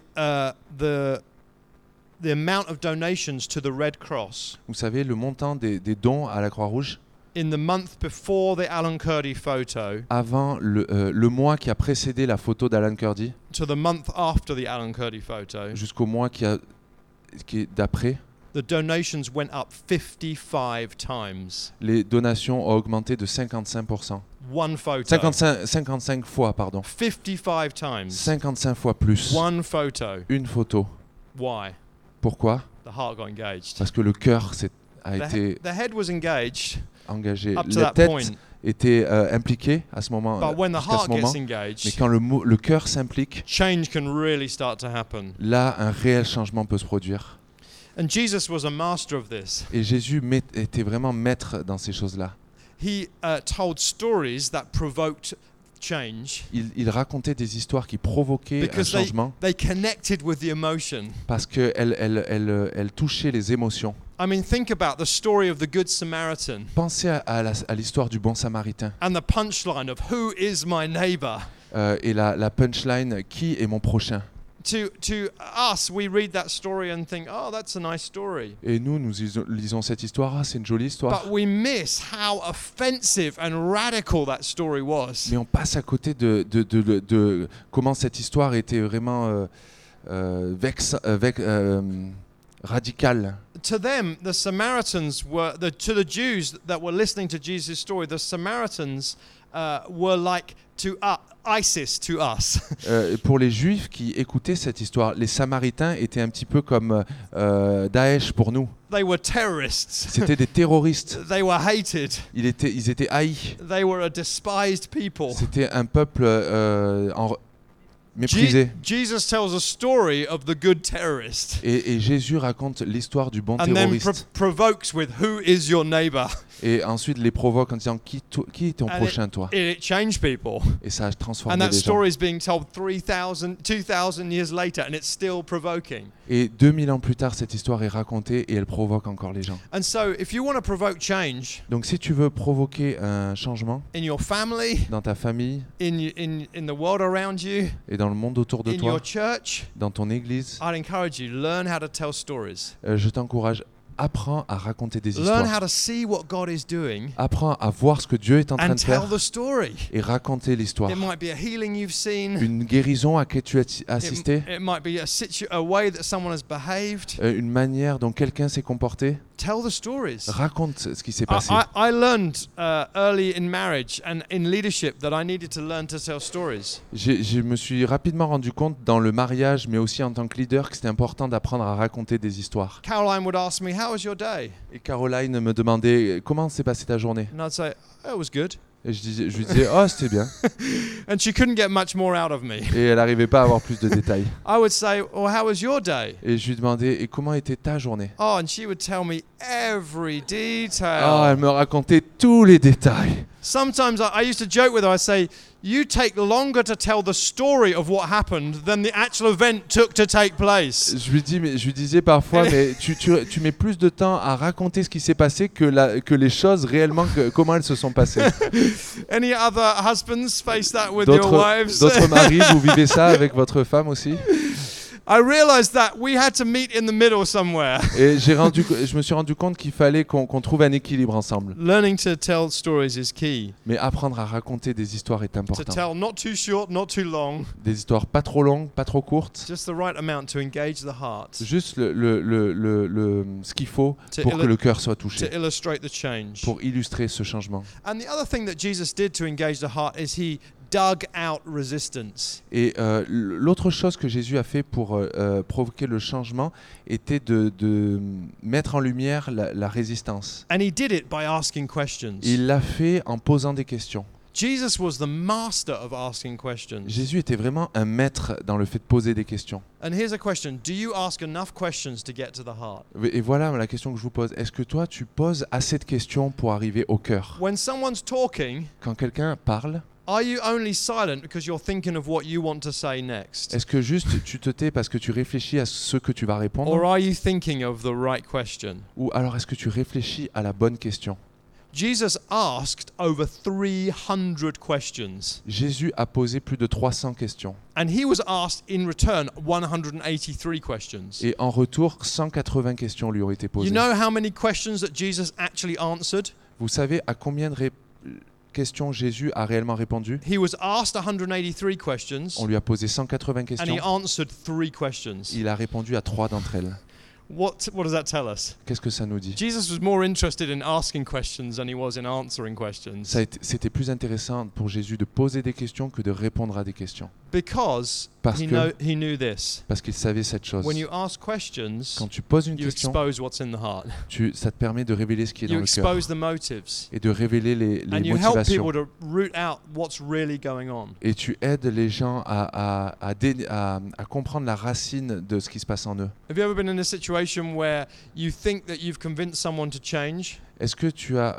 amount of donations to the Red Cross Vous savez, le montant des dons à la Croix-Rouge, in the month before the Alan Kurdi photo avant le mois qui a précédé la photo d'Alan Kurdi, to the month after the Alan Kurdi photo, jusqu'au mois qui est d'après, the donations went up 55 times. les donations ont augmenté de 55%. One photo. 55 fois, pardon. 55 times. 55 fois plus. One photo. Une photo. Why? Pourquoi? The heart got engaged. Parce que le cœur a été The head was engaged engagé. up to La that tête point, était impliquée à ce moment, but when the jusqu'à ce heart moment. gets Mais engaged, quand le cœur s'implique, change can really start to happen. là, un réel changement peut se produire. And Jesus was a master of this. Et Jésus était vraiment maître dans ces choses-là. He told stories that provoked change Il racontait des histoires qui provoquaient un because changement they connected with the emotion. parce qu'elles touchaient les émotions. I mean, think about the story of the Good Samaritan Pensez à l'histoire du bon samaritain and the punchline of who is my neighbor. et la punchline « Qui est mon prochain ?» To us, we read that story and think, oh, that's a nice story. Et nous lisons cette histoire, c'est une jolie histoire. But we miss how offensive and radical that story was. Mais on passe à côté de comment cette histoire était vraiment radicale. To them, the Samaritans were, to the Jews that were listening to Jesus' story, the Samaritans were like to ISIS to us. Pour les Juifs qui écoutaient cette histoire, les Samaritains étaient un petit peu comme Daesh pour nous. They were terrorists. C'était des terroristes. They were hated. Ils étaient haïs. They were a despised people. C'était un peuple méprisé. Jesus tells a story of the good terrorist. Et Jésus raconte l'histoire du bon And then terroriste. provokes with who is your neighbor. Et ensuite les provoque en disant qui est ton And prochain toi. It changed people. Et ça a transformé And that les gens. story is being told 2,000 years later, and it's still provoking. Et 2000 ans plus tard, cette histoire est racontée et elle provoque encore les gens. And so, if you want to provoke change Donc si tu veux provoquer un changement in your family, dans ta famille in the world around you, et dans le monde autour de in toi, your church, dans ton église, I'd encourage you, learn how to tell stories. je t'encourage, apprends à raconter des Learn histoires. how to see what God is doing Apprends à voir ce que Dieu est en train and de tell faire the story. et raconter l'histoire. It might be a healing you've seen. Une guérison à laquelle tu as assisté, It might be a way that someone has behaved. une manière dont quelqu'un s'est comporté. Tell the stories. Raconte ce qui s'est passé. I learned early in marriage and in leadership that I needed to learn to tell stories. Je me suis rapidement rendu compte dans le mariage, mais aussi en tant que leader, que c'était important d'apprendre à raconter des histoires. Caroline would ask me, "How was your day?" Et Caroline me demandait comment s'est passée ta journée. And I'd say, "Oh, it was good." Et je lui disais oh c'était bien. And she couldn't get much more out of me. Et elle n'arrivait pas à avoir plus de détails. I would say, "Well, how was your day?" Et je lui demandais et comment était ta journée. Oh, and she would tell me every Oh, detail. elle me racontait tous les détails. Sometimes I used to joke with her. I say, "You take longer to tell the story of what happened than the actual event took to take place." Je lui disais parfois, mais tu mets plus de temps à raconter ce qui s'est passé que les choses réellement, comment elles se sont passées. Any other husbands face that with your wives? D'autres maris, vous vivez ça avec votre femme aussi? I realized that we had to meet in the middle somewhere. Et je me suis rendu compte qu'il fallait qu'on trouve un équilibre ensemble. Learning to tell stories is key. Mais apprendre à raconter des histoires est To important. tell not too short, not too long. Des histoires pas trop longues, pas trop courtes. Just the right amount to engage the heart. Juste ce qu'il faut pour que le cœur soit touché, To illustrate the change. pour illustrer ce changement. And the other thing that Jesus did to engage the heart is he dug out resistance. Et l'autre chose que Jésus a fait pour provoquer le changement était de mettre en lumière la résistance. And he did it by asking questions. Il l'a fait en posant des questions. Jesus was the master of asking questions. Jésus était vraiment un maître dans le fait de poser des questions. And here's a question. Do you ask enough questions to get to the heart? Et voilà la question que je vous pose. Est-ce que toi, tu poses assez de questions pour arriver au cœur? When someone's talking, Quand quelqu'un parle, are you only silent because you're thinking of what you want to say next? est-ce que juste tu te tais parce que tu réfléchis à ce que tu vas répondre? Or are you thinking of the right question? Ou alors est-ce que tu réfléchis à la bonne question? Jesus asked over 300 questions. Jésus a posé plus de 300 questions. And he was asked in return 183 questions. Et en retour, 180 questions lui ont été posées. You know how many questions that Jesus actually answered? Vous savez à combien de questions Jésus a réellement répondu? He was asked 183 questions On lui a posé 180 and he questions. answered 3 questions. Il a répondu à 3 d'entre elles. What does that tell us? Qu'est-ce que ça nous dit? Jesus was more interested in asking questions than he was in answering questions. C'était plus intéressant pour Jésus de poser des questions que de répondre à des questions. Because Parce he knew this. Parce qu'il savait cette chose. When you ask questions, Quand tu poses une you question, expose what's in the heart. ça te permet de révéler ce qui est dans You le cœur expose the motives. et de révéler les And you help motivations. people to root out what's really going on. Et tu aides les gens à comprendre la racine de ce qui se passe en eux. Have you ever been in a situation where you think that you've convinced someone to change? Est-ce que tu as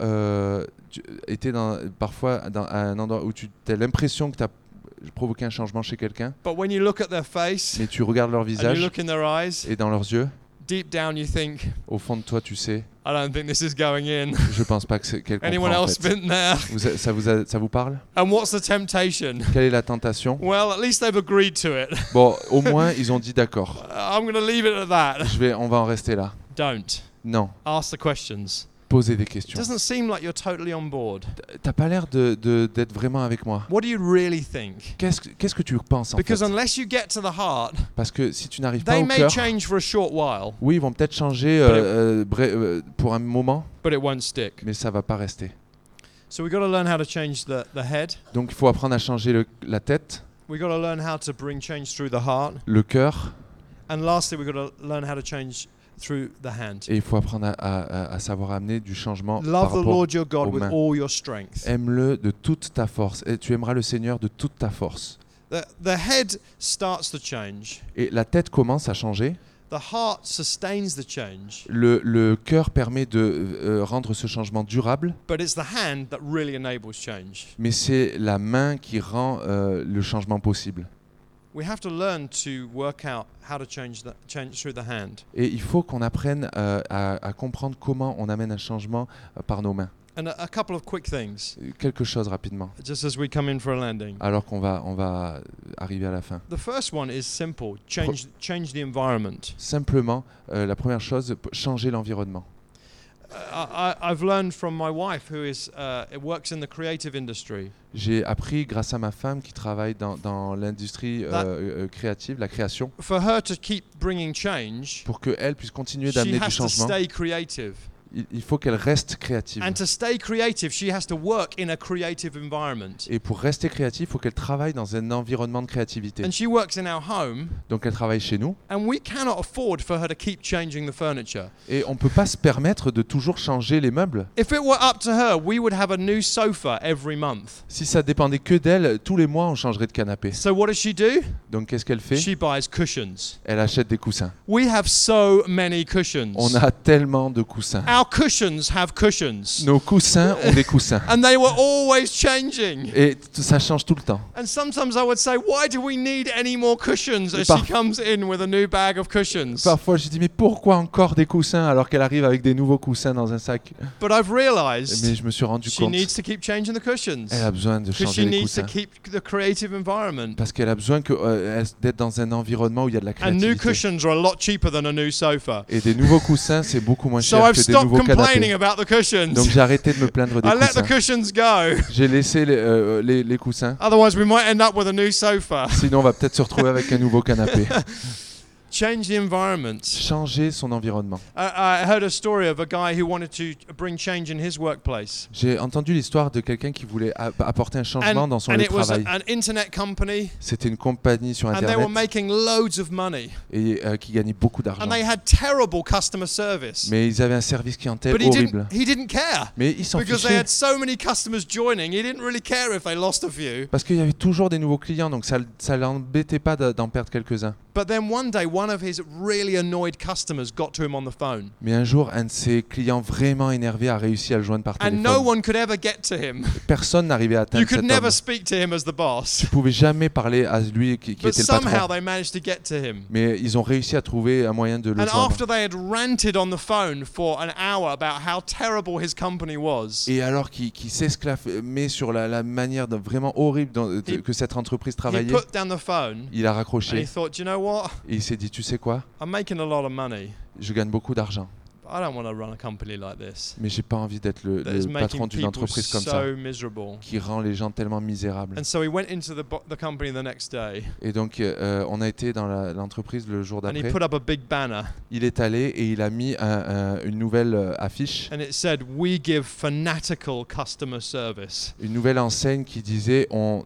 été parfois dans un endroit où tu as l'impression que tu as provoqué un changement chez quelqu'un, But when you look at their face mais tu regardes leur and you visage look in their eyes, et dans leurs yeux, deep down you think, au fond de toi, tu sais, I don't think this is going in. je pense pas qu'elle Anyone comprend en else fait. been there? Ça vous parle? And what's the temptation? Quelle est la tentation? Well, at least they've agreed to it. Bon, au moins ils ont dit d'accord. I'm going to leave it at that. On va en rester là. Don't. Non, Ask the questions. posez des It questions. doesn't seem like you're totally on board. T'as pas l'air d'être vraiment avec moi. What do you really think? Qu'est-ce que tu penses en Because fait? unless you get to the heart, Parce que si tu n'arrives pas they au may cœur, change for a short while, oui, ils vont peut-être changer pour un moment, but it won't stick. mais ça va pas rester. So we've got to learn how to change the head. Donc il faut apprendre à changer la tête, We've got to learn how to bring change through the heart. le cœur, And lastly, we've got to learn how to change through the hand. et il faut apprendre à savoir amener du changement par Love the rapport Lord your God aux with mains. all your strength. Aime-le de toute ta force, et tu aimeras le Seigneur de toute ta force. The head starts the change. Et la tête commence à changer, The heart sustains the change. le cœur permet de rendre ce changement durable, But it's the hand that really enables change. mais c'est la main qui rend le changement possible. We have to learn to work out how to change through the hand. Et il faut qu'on apprenne à comprendre comment on amène un changement par nos mains. And a couple of quick things, Quelque chose rapidement, just as we come in for a landing. alors on va arriver à la fin. The first one is simple: change the environment. Simplement, la première chose, changer l'environnement. I've learned from my wife, who works in the creative industry. J'ai appris grâce à ma femme qui travaille dans l'industrie créative, la création, For her to keep bringing change, pour qu'elle puisse continuer she d'amener du has to changement. stay creative. Il faut qu'elle reste créative. And to stay creative, she has to work in a creative environment. Et pour rester créative, il faut qu'elle travaille dans un environnement de créativité. And she works in our home, Donc elle travaille chez nous, and we cannot afford for her to keep changing the furniture. et on ne peut pas se permettre de toujours changer les meubles. If it were up to her, we would have a new sofa every month. Si ça dépendait que d'elle, tous les mois on changerait de canapé. So what does she do? Donc qu'est-ce qu'elle fait? She buys cushions. Elle achète des coussins. We have so many cushions. On a tellement de coussins. Our Our cushions have cushions. Nos coussins ont des coussins. And they were always changing. Et ça change tout le temps. And sometimes I would say, why do we need any more cushions as Par- she comes in with a new bag of cushions? Parfois, je dis, mais pourquoi encore des coussins alors qu'elle arrive avec des nouveaux coussins dans un sac? But I've Mais realized je me suis rendu she compte, needs to keep changing the cushions. elle a besoin de Because changer she les needs to coussins. keep the creative environment. Parce qu'elle a besoin d'être dans un environnement où il y a de la And new créativité. cushions are a lot cheaper than a new sofa. Et des nouveaux coussins, c'est beaucoup moins So cher I've que des stopped nouveaux complaining canapés. about the cushions. Donc j'ai arrêté de me plaindre des I let the coussins. cushions go. J'ai laissé les coussins. Otherwise, we might end up with a new sofa. Sinon, on va peut-être se retrouver avec un nouveau canapé. Change the environment. Changer son environnement. I heard a story of a guy who wanted to bring change in his workplace. J'ai entendu l'histoire de quelqu'un qui voulait apporter un changement dans son lieu de it was travail. an internet company, C'était une compagnie sur and they were Internet making loads of money. et qui gagnait beaucoup d'argent. And they had terrible customer service. Mais ils avaient un service clientèle But horrible. he didn't care. Mais ils s'en Because they fichaient. had so many customers joining, he didn't really care if they lost a few. Parce qu'il y avait toujours des nouveaux clients, donc ça l'embêtait pas d'en perdre quelques-uns. But then one day, one of his really annoyed customers got to him on the phone. Mais un jour, un de ses clients vraiment énervé a réussi à le joindre par And téléphone. no one could ever get to him. Personne n'arrivait à You atteindre could cet never homme. speak to him as the boss. Tu pouvais jamais parler à lui qui But était le somehow patron. they managed to get to him. Mais ils ont réussi à trouver un moyen de le And joindre. after they had ranted on the phone for an hour about how terrible his company was, Et alors qu'il s'exclamait sur la manière vraiment horrible que cette entreprise he travaillait, put down the phone il a and he raccroché thought, you know what? et il s'est dit, tu sais quoi, I'm making a lot of money. je gagne beaucoup d'argent, I don't want to run a company like this. mais j'ai pas envie d'être le That is patron making d'une people entreprise comme ça, so miserable. qui rend les gens tellement misérables. And so he went into the company the next day Et donc on a été dans l'entreprise le jour and he d'après, put up a big banner il est allé et il a mis une nouvelle affiche, and it said, "We give fanatical customer service." une nouvelle enseigne qui disait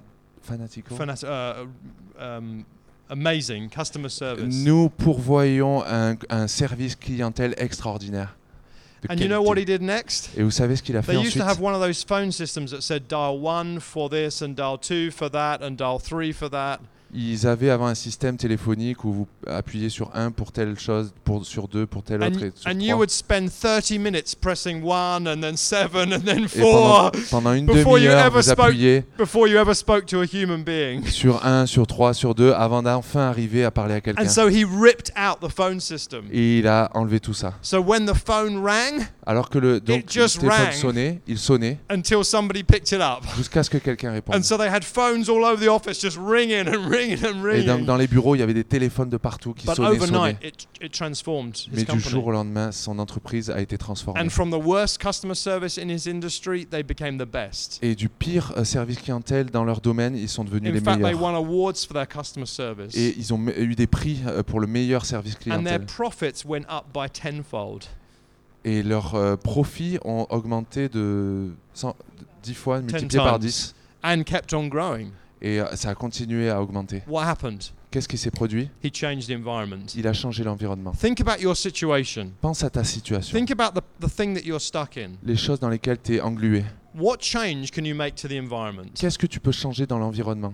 Amazing customer service. nous pourvoyons un service clientèle extraordinaire. De And you know what he qualité. did next? Et vous savez ce qu'il a fait They used ensuite? to have one of those phone systems that said dial 1 for this and dial 2 for that and dial 3 for that. Ils avaient avant un système téléphonique où vous appuyez sur 1 pour telle chose, sur 2 pour telle autre et sur And you 3. would spend 30 minutes pressing 1 and then 7 and then Et 4 pendant une before you demi-heure, ever vous spoke- appuyez before you ever spoke to a human being. sur 1, sur 3, sur 2 avant d'enfin arriver à parler à quelqu'un. And so he ripped out the phone system. Et il a enlevé tout ça. So when the phone rang, Alors que le just téléphone rang. sonnait, il sonnait until somebody picked it up. jusqu'à ce que quelqu'un réponde. And so they had phones all over the office just ringing and ringing and Et donc ringing. dans les bureaux, il y avait des téléphones de partout qui But sonnaient. overnight, it transformed his Mais du jour company. au lendemain, son entreprise a été transformée. And from the worst customer service in his industry, they became the best. Et du pire service clientèle dans leur domaine, ils sont devenus In les fact, they meilleurs. won awards for their customer service. Et ils ont eu des prix pour le meilleur service And their clientèle. profits went up by tenfold. Et leurs profits ont augmenté de 10 fois, 10 multiplié par times. 10. And kept on growing. Et ça a continué à augmenter. What happened? Qu'est-ce qui s'est produit? He changed the environment. Il a changé l'environnement. Think about your situation. Pense à ta situation. Think about the thing that you're stuck in. Les choses dans lesquelles tu es englué. What change can you make to the environment? Qu'est-ce que tu peux changer dans l'environnement?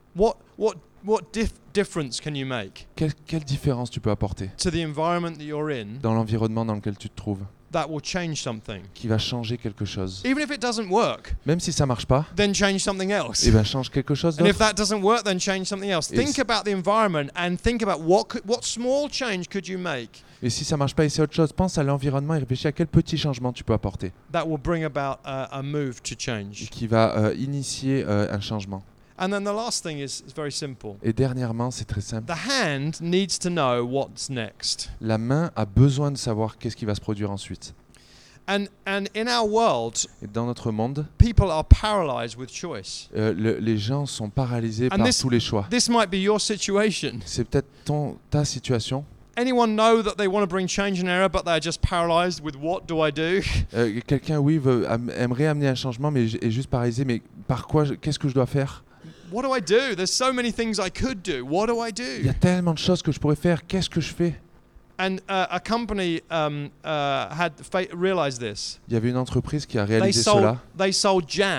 What difference can you make Quelle différence tu peux apporter to the environment that you're in dans l'environnement dans lequel tu te trouves that will change something? qui va changer quelque chose? Even if it doesn't work, Même si ça marche pas, then change something else. eh ben change quelque chose And if d'autre. that doesn't work, then change something else. Et Think si- about the environment and think about what small change could you make Et si ça marche pas, essaie autre chose. Pense à l'environnement et réfléchis à quel petit changement tu peux apporter that will bring about a move to et change. qui va initier un changement. And then the last thing is very simple. Et dernièrement, c'est très simple. The hand needs to know what's next. La main a besoin de savoir qu'est-ce qui va se produire ensuite. And in our world, Et dans notre monde, people are paralyzed with choice. les gens sont paralysés And par this- tous les choix. This might be your situation. C'est peut-être ta situation. Anyone know that they want to bring change and error, but they're just paralyzed with what do I do? Quelqu'un, oui, aimerait amener un changement, mais est juste paralysé. Mais par quoi qu'est-ce que je dois faire? What do I do? There's so many things I could do. What do I Il y a do? tellement de choses que je pourrais faire. Qu'est-ce que je fais? And a company had realized this. Il y avait une entreprise qui a They réalisé sold, cela. they sold jam.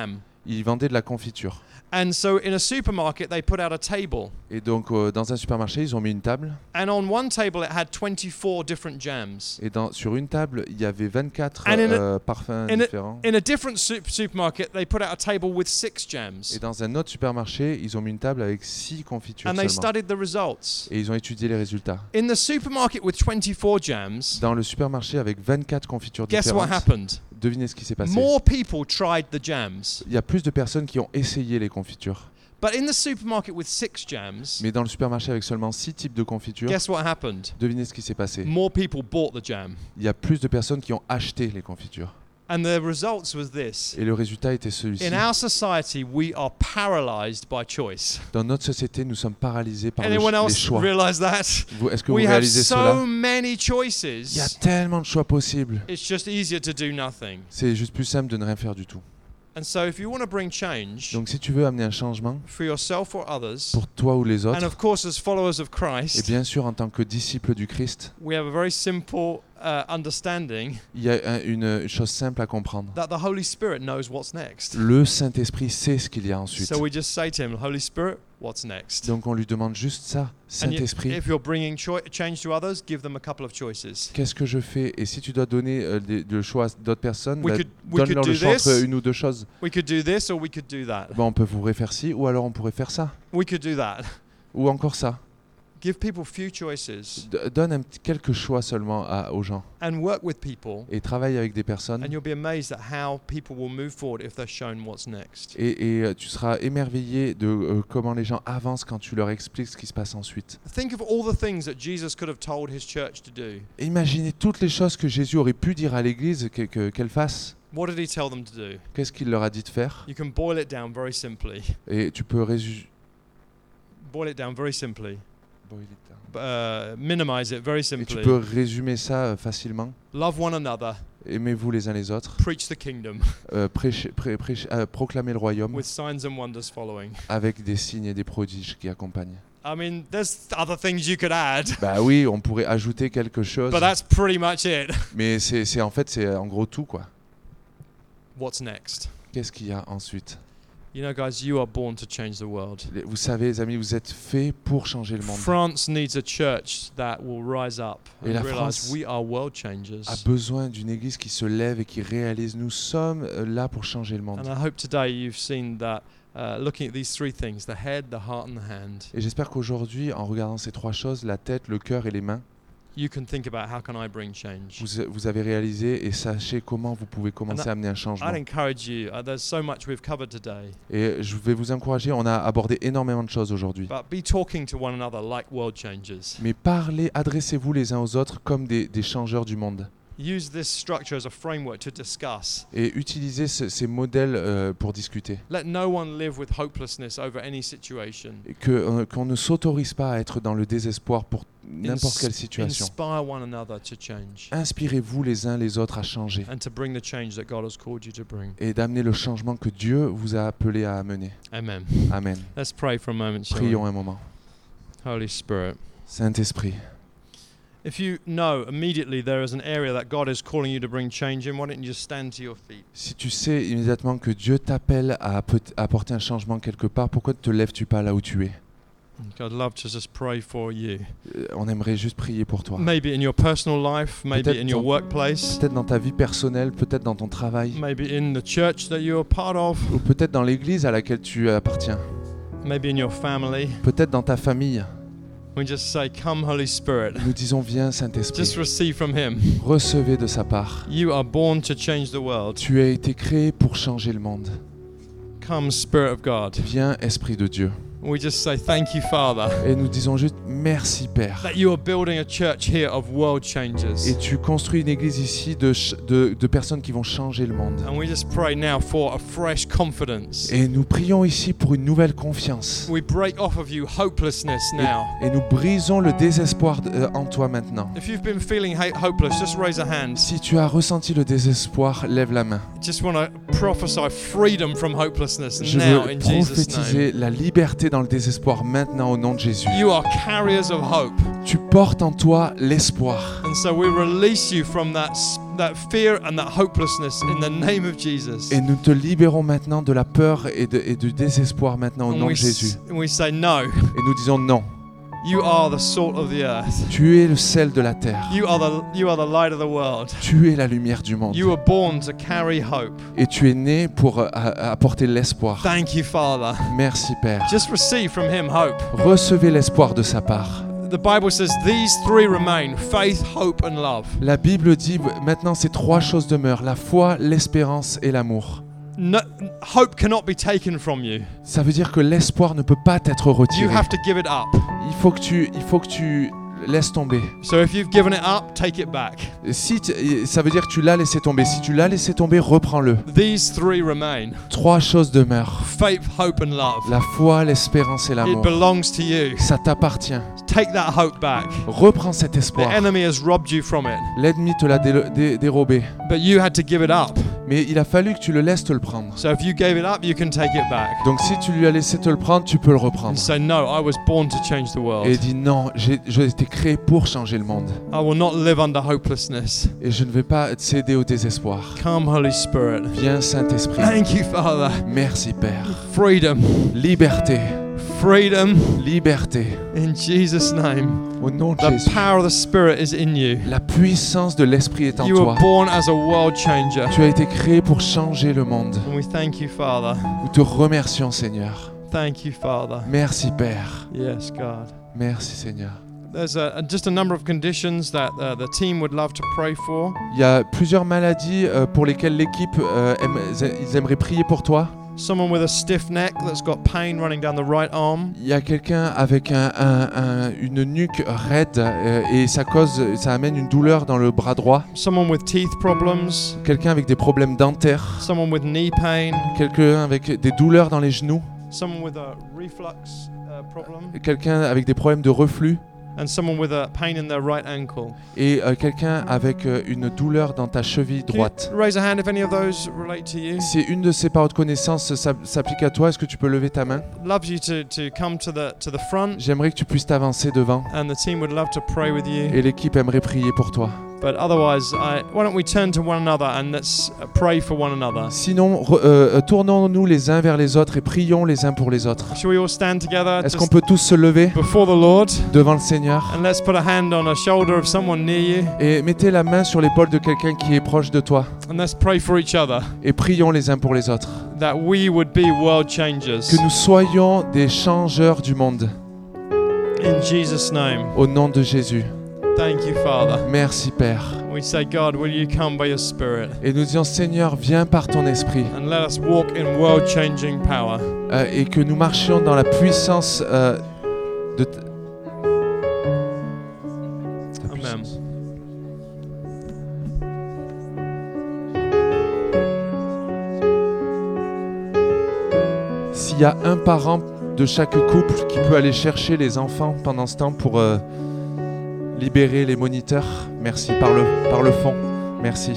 Ils vendaient de la confiture. And so in a supermarket, they put out a table. Et donc, dans un supermarché, ils ont mis une table. And on one table, it had 24 different jams. Et sur une table, il y avait 24 And parfums différents. In a different supermarket, they put out a table with 6 jams. Et dans un autre supermarché, ils ont mis une table avec 6 confitures And they seulement. studied the results. Et ils ont étudié les résultats. In the supermarket with 24 jams, Dans le supermarché avec 24 confitures guess what différentes, happened? devinez ce qui s'est passé. More people tried the jams. Il y a plus de personnes qui ont essayé les confitures. But in the supermarket with 6 jams, Mais dans le supermarché avec seulement 6 types de confitures, guess what happened? devinez ce qui s'est passé. More people bought the jam. Il y a plus de personnes qui ont acheté les confitures. And the results was this. Et le résultat était celui-ci. In our society, we are paralyzed by choice. Dans notre société, nous sommes paralysés par Anyone les else choix. realize that? Est-ce que vous We have réalisez cela? so many Il y a choices. tellement de choix possibles. It's just easier to do nothing. C'est juste plus simple de ne rien faire du tout. And so if you want to bring change Donc si tu veux amener un changement for yourself or others, pour toi ou les and autres, of course as followers of et Christ, bien sûr en tant que disciple du Christ, we have a very simple understanding il y a une chose simple à comprendre. that the Holy Spirit knows what's next. Le Saint-Esprit sait ce qu'il y a ensuite. So we just say to him, Holy Spirit, what's next? Donc on lui demande juste ça. And Saint-Esprit, if you're bringing change to others, give them a couple of choices. qu'est-ce que je fais? Et si tu dois donner le choix à d'autres personnes, We bah, could donne-leur do le choix entre this. une ou deux choses. We could do this or we could do that. Bon, on peut pourrait faire ci, ou alors on pourrait faire ça. We could do that. Ou encore ça. Give people few choices Donne quelques choix seulement aux gens. and work with people, Et travaille avec des personnes. and you'll be amazed at how people will move forward if they're shown what's next. Et tu seras émerveillé de comment les gens avancent quand tu leur expliques ce qui se passe ensuite. Think of all the things that Jesus could have told his church to do. Imaginez toutes les choses que Jésus aurait pu dire à l'Église qu'elle fasse. What did he tell them to do? Qu'est-ce qu'il leur a dit de faire? You can boil it down very simply. Et tu peux Boil it down very simply. Minimize it very Et tu simply. peux résumer ça facilement. Love one another. Aimez-vous les uns les autres. Preach the kingdom Proclamez le royaume with signs and wonders following. avec des signes et des prodiges qui accompagnent. I mean, there's other things you could add, Bah oui, on pourrait ajouter quelque chose. but that's pretty much it. Mais c'est en gros tout quoi. What's next? Qu'est-ce qu'il y a ensuite? You know, guys, you are born to change the world. Vous savez, les amis, vous êtes faits pour changer le monde. France needs a church that will rise up Et and la realize France we are world changers. A besoin d'une église qui se lève et qui réalise nous sommes là pour changer le monde. And I hope today you've seen that looking at these three things, the head, the heart and the hand, Et j'espère qu'aujourd'hui, en regardant ces trois choses, la tête, le cœur et les mains, you can think about how can I bring change. vous avez réalisé et sachez comment vous pouvez commencer à amener un changement. I'd encourage you, there's so much we've covered today, Et je vais vous encourager, on a abordé énormément de choses aujourd'hui. but be talking to one another like world changers. Mais parlez, adressez-vous les uns aux autres comme des changeurs du monde. Use this structure as a framework to discuss. Et utilisez ces modèles pour discuter. Let no one live with hopelessness over any situation. Et qu'on ne s'autorise pas à être dans le désespoir pour n'importe quelle situation. Inspire one another to change Inspirez-vous les uns les autres à changer and to bring the change that God has called you to bring. et d'amener le changement que Dieu vous a appelé à amener. Amen. Amen. Let's pray for a moment, shall we? Prions un moment. Holy Spirit. Saint-Esprit, If you know immediately there is an area that God is calling you to bring change in, why don't you just stand to your feet? si tu sais immédiatement que Dieu t'appelle à apporter un changement quelque part, pourquoi ne te lèves-tu pas là où tu es? I'd love to just pray for you. On aimerait juste prier pour toi. Maybe in your personal life, maybe Peut-être in your dans- workplace, Peut-être dans ta vie personnelle, peut-être dans ton travail, maybe in the church that you're part of, ou peut-être dans l'église à laquelle tu appartiens, maybe in your family. peut-être dans ta famille. We just say, Come, Holy Spirit. Nous disons viens Just Saint-Esprit, receive from Him. recevez de sa part. You are born to change the world. Tu as été créé pour changer le monde. Come, Spirit of God. Viens Esprit de Dieu. We just say, Thank you, Father, Et nous disons juste merci Père. that you are building a church here of world changers. Et tu construis une église ici de personnes qui vont changer le monde. And we just pray now for a fresh confidence. Et nous prions ici pour une nouvelle confiance. We break off of you hopelessness now. Et nous brisons le désespoir en toi maintenant. If you've been feeling hopeless, just raise a hand. Si tu as ressenti le désespoir, lève la main. Just want to prophesy freedom from hopelessness Je now veux in Jesus' name. prophétiser la liberté dans le désespoir maintenant au nom de Jésus. You are carriers of hope. Tu portes en toi l'espoir. And so we release you from that fear and that hopelessness in the name of Jesus. Et nous te libérons maintenant de la peur et du désespoir maintenant au nom de Jésus. And we say no. Et nous disons non. You are the salt of the earth. Tu es le sel de la terre. You are the light of the world. Tu es la lumière du monde. You were born to carry hope. Et tu es né pour apporter l'espoir. Thank you, Father. Merci Père. Just receive from him hope. Recevez l'espoir de sa part. The Bible says these three remain: faith, hope, and love. La Bible dit maintenant ces trois choses demeurent, la foi, l'espérance et l'amour. No, hope cannot be taken from you. Ça veut dire que l'espoir ne peut pas être You retiré. have to give it up. Il faut que tu laisses tomber. So if you've given it up, take it back. Ça veut dire que tu l'as laissé tomber. Si tu l'as laissé tomber, reprends-le. These three remain: Trois choses demeurent. faith, hope, and love. La foi, l'espérance et It l'amour. belongs to you. Ça t'appartient. Take that hope back. Reprends cet The espoir. enemy has robbed you from it, L'ennemi te l'a dérobé. but you had to give it up. Mais il a fallu que tu le laisses te le prendre. So if you gave it up, you can take it back. Donc si tu lui as laissé te le prendre, tu peux le And reprendre. say, no, I was born to change the world. Et dis non, j'ai été créé pour changer le monde. I will not live under hopelessness. Et je ne vais pas céder au désespoir. Come, Holy Spirit. Viens Saint-Esprit. Thank you, Father. Merci Père. Freedom. Liberté. Freedom Liberté. in Jesus' name. Au nom de The Jésus. power of the Spirit is in you. La puissance de l'Esprit est en You toi. were born as a world changer. Tu as été créé pour changer le monde. And we thank you, Father. Nous te remercions Seigneur. Thank you, Father. Merci Père. Yes, God. Merci Seigneur. There's just a number of conditions that the team would love to pray for. Il y a plusieurs maladies pour lesquelles l'équipe ils aimeraient prier pour toi. Someone with a stiff neck that's got pain running down the right arm. Il y a quelqu'un avec une nuque raide et ça amène une douleur dans le bras droit. Someone with teeth problems. Quelqu'un avec des problèmes dentaires. Someone with knee pain. Quelqu'un avec des douleurs dans les genoux. Someone with a reflux problem. Quelqu'un avec des problèmes de reflux. And someone with a pain in their right ankle. Et quelqu'un avec une douleur dans ta cheville Can droite. you raise a hand if any of those relate to you? Si une de ces paroles de connaissance s'applique à toi, est-ce que tu peux lever ta main? Love you to come to the front, J'aimerais que tu puisses t'avancer devant and the team would love to pray with you. et l'équipe aimerait prier pour toi. But otherwise, why don't we turn to one another and let's pray for one another? Sinon, tournons-nous les uns vers les autres et prions les uns pour les autres. Shall we all stand together Est-ce just qu'on peut tous se lever before the Lord? devant le Seigneur And let's put a hand on a shoulder of someone near you, et mettez la main sur l'épaule de quelqu'un qui est proche de toi and let's pray for each other, et prions les uns pour les autres. that we would be world changers. Que nous soyons des changeurs du monde. In Jesus' name. Au nom de Jésus. Thank you, Father. Merci Père. We say, God, will you come by your Spirit Et nous disons Seigneur, viens par ton esprit and let us walk in world-changing power. et que nous marchions dans la puissance de Amen. S'il y a un parent de chaque couple qui peut aller chercher les enfants pendant ce temps pour libérer les moniteurs, merci, par le fond, merci.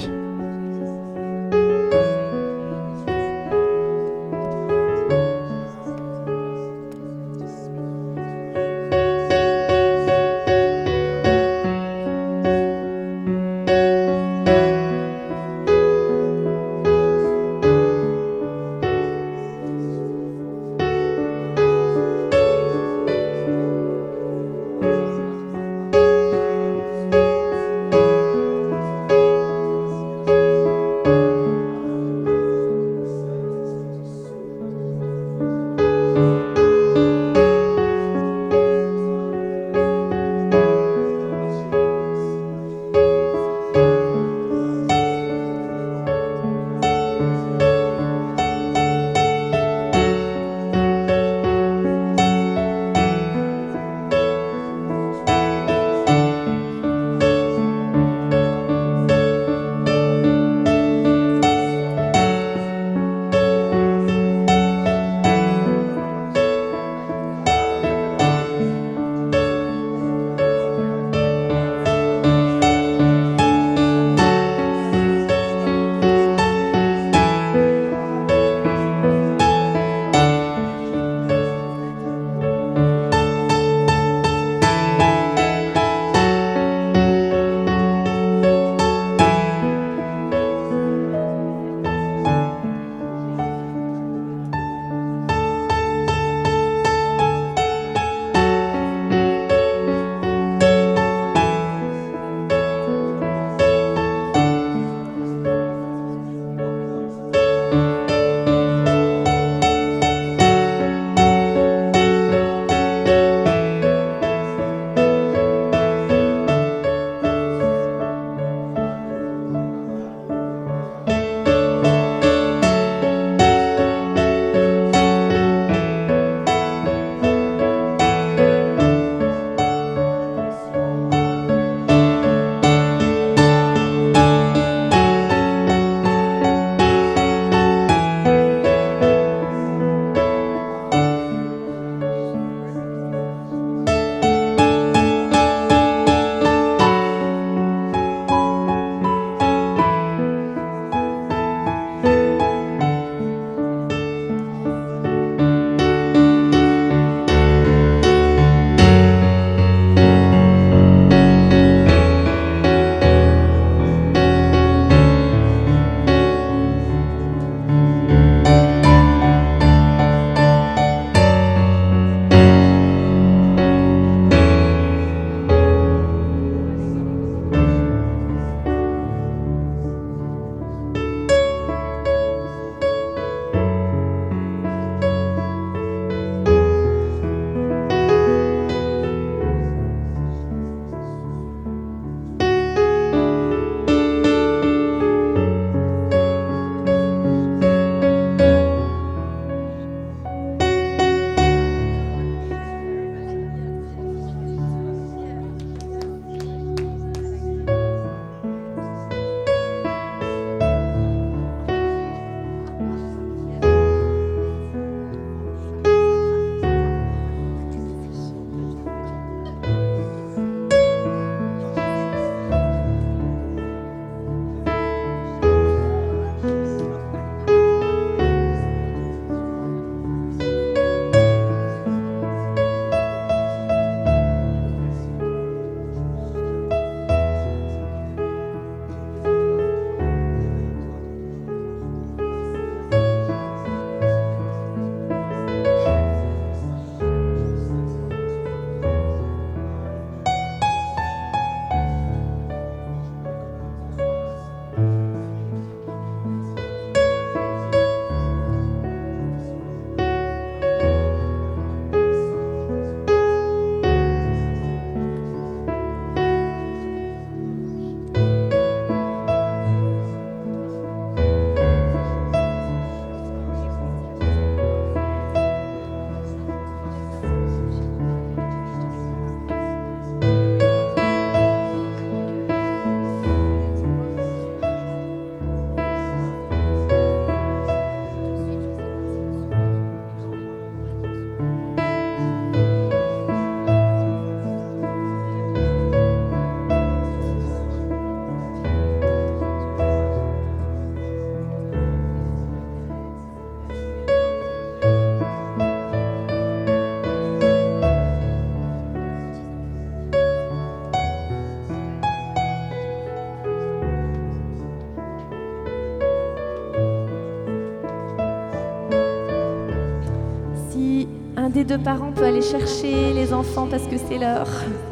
des deux parents peut aller chercher les enfants parce que c'est l'heure.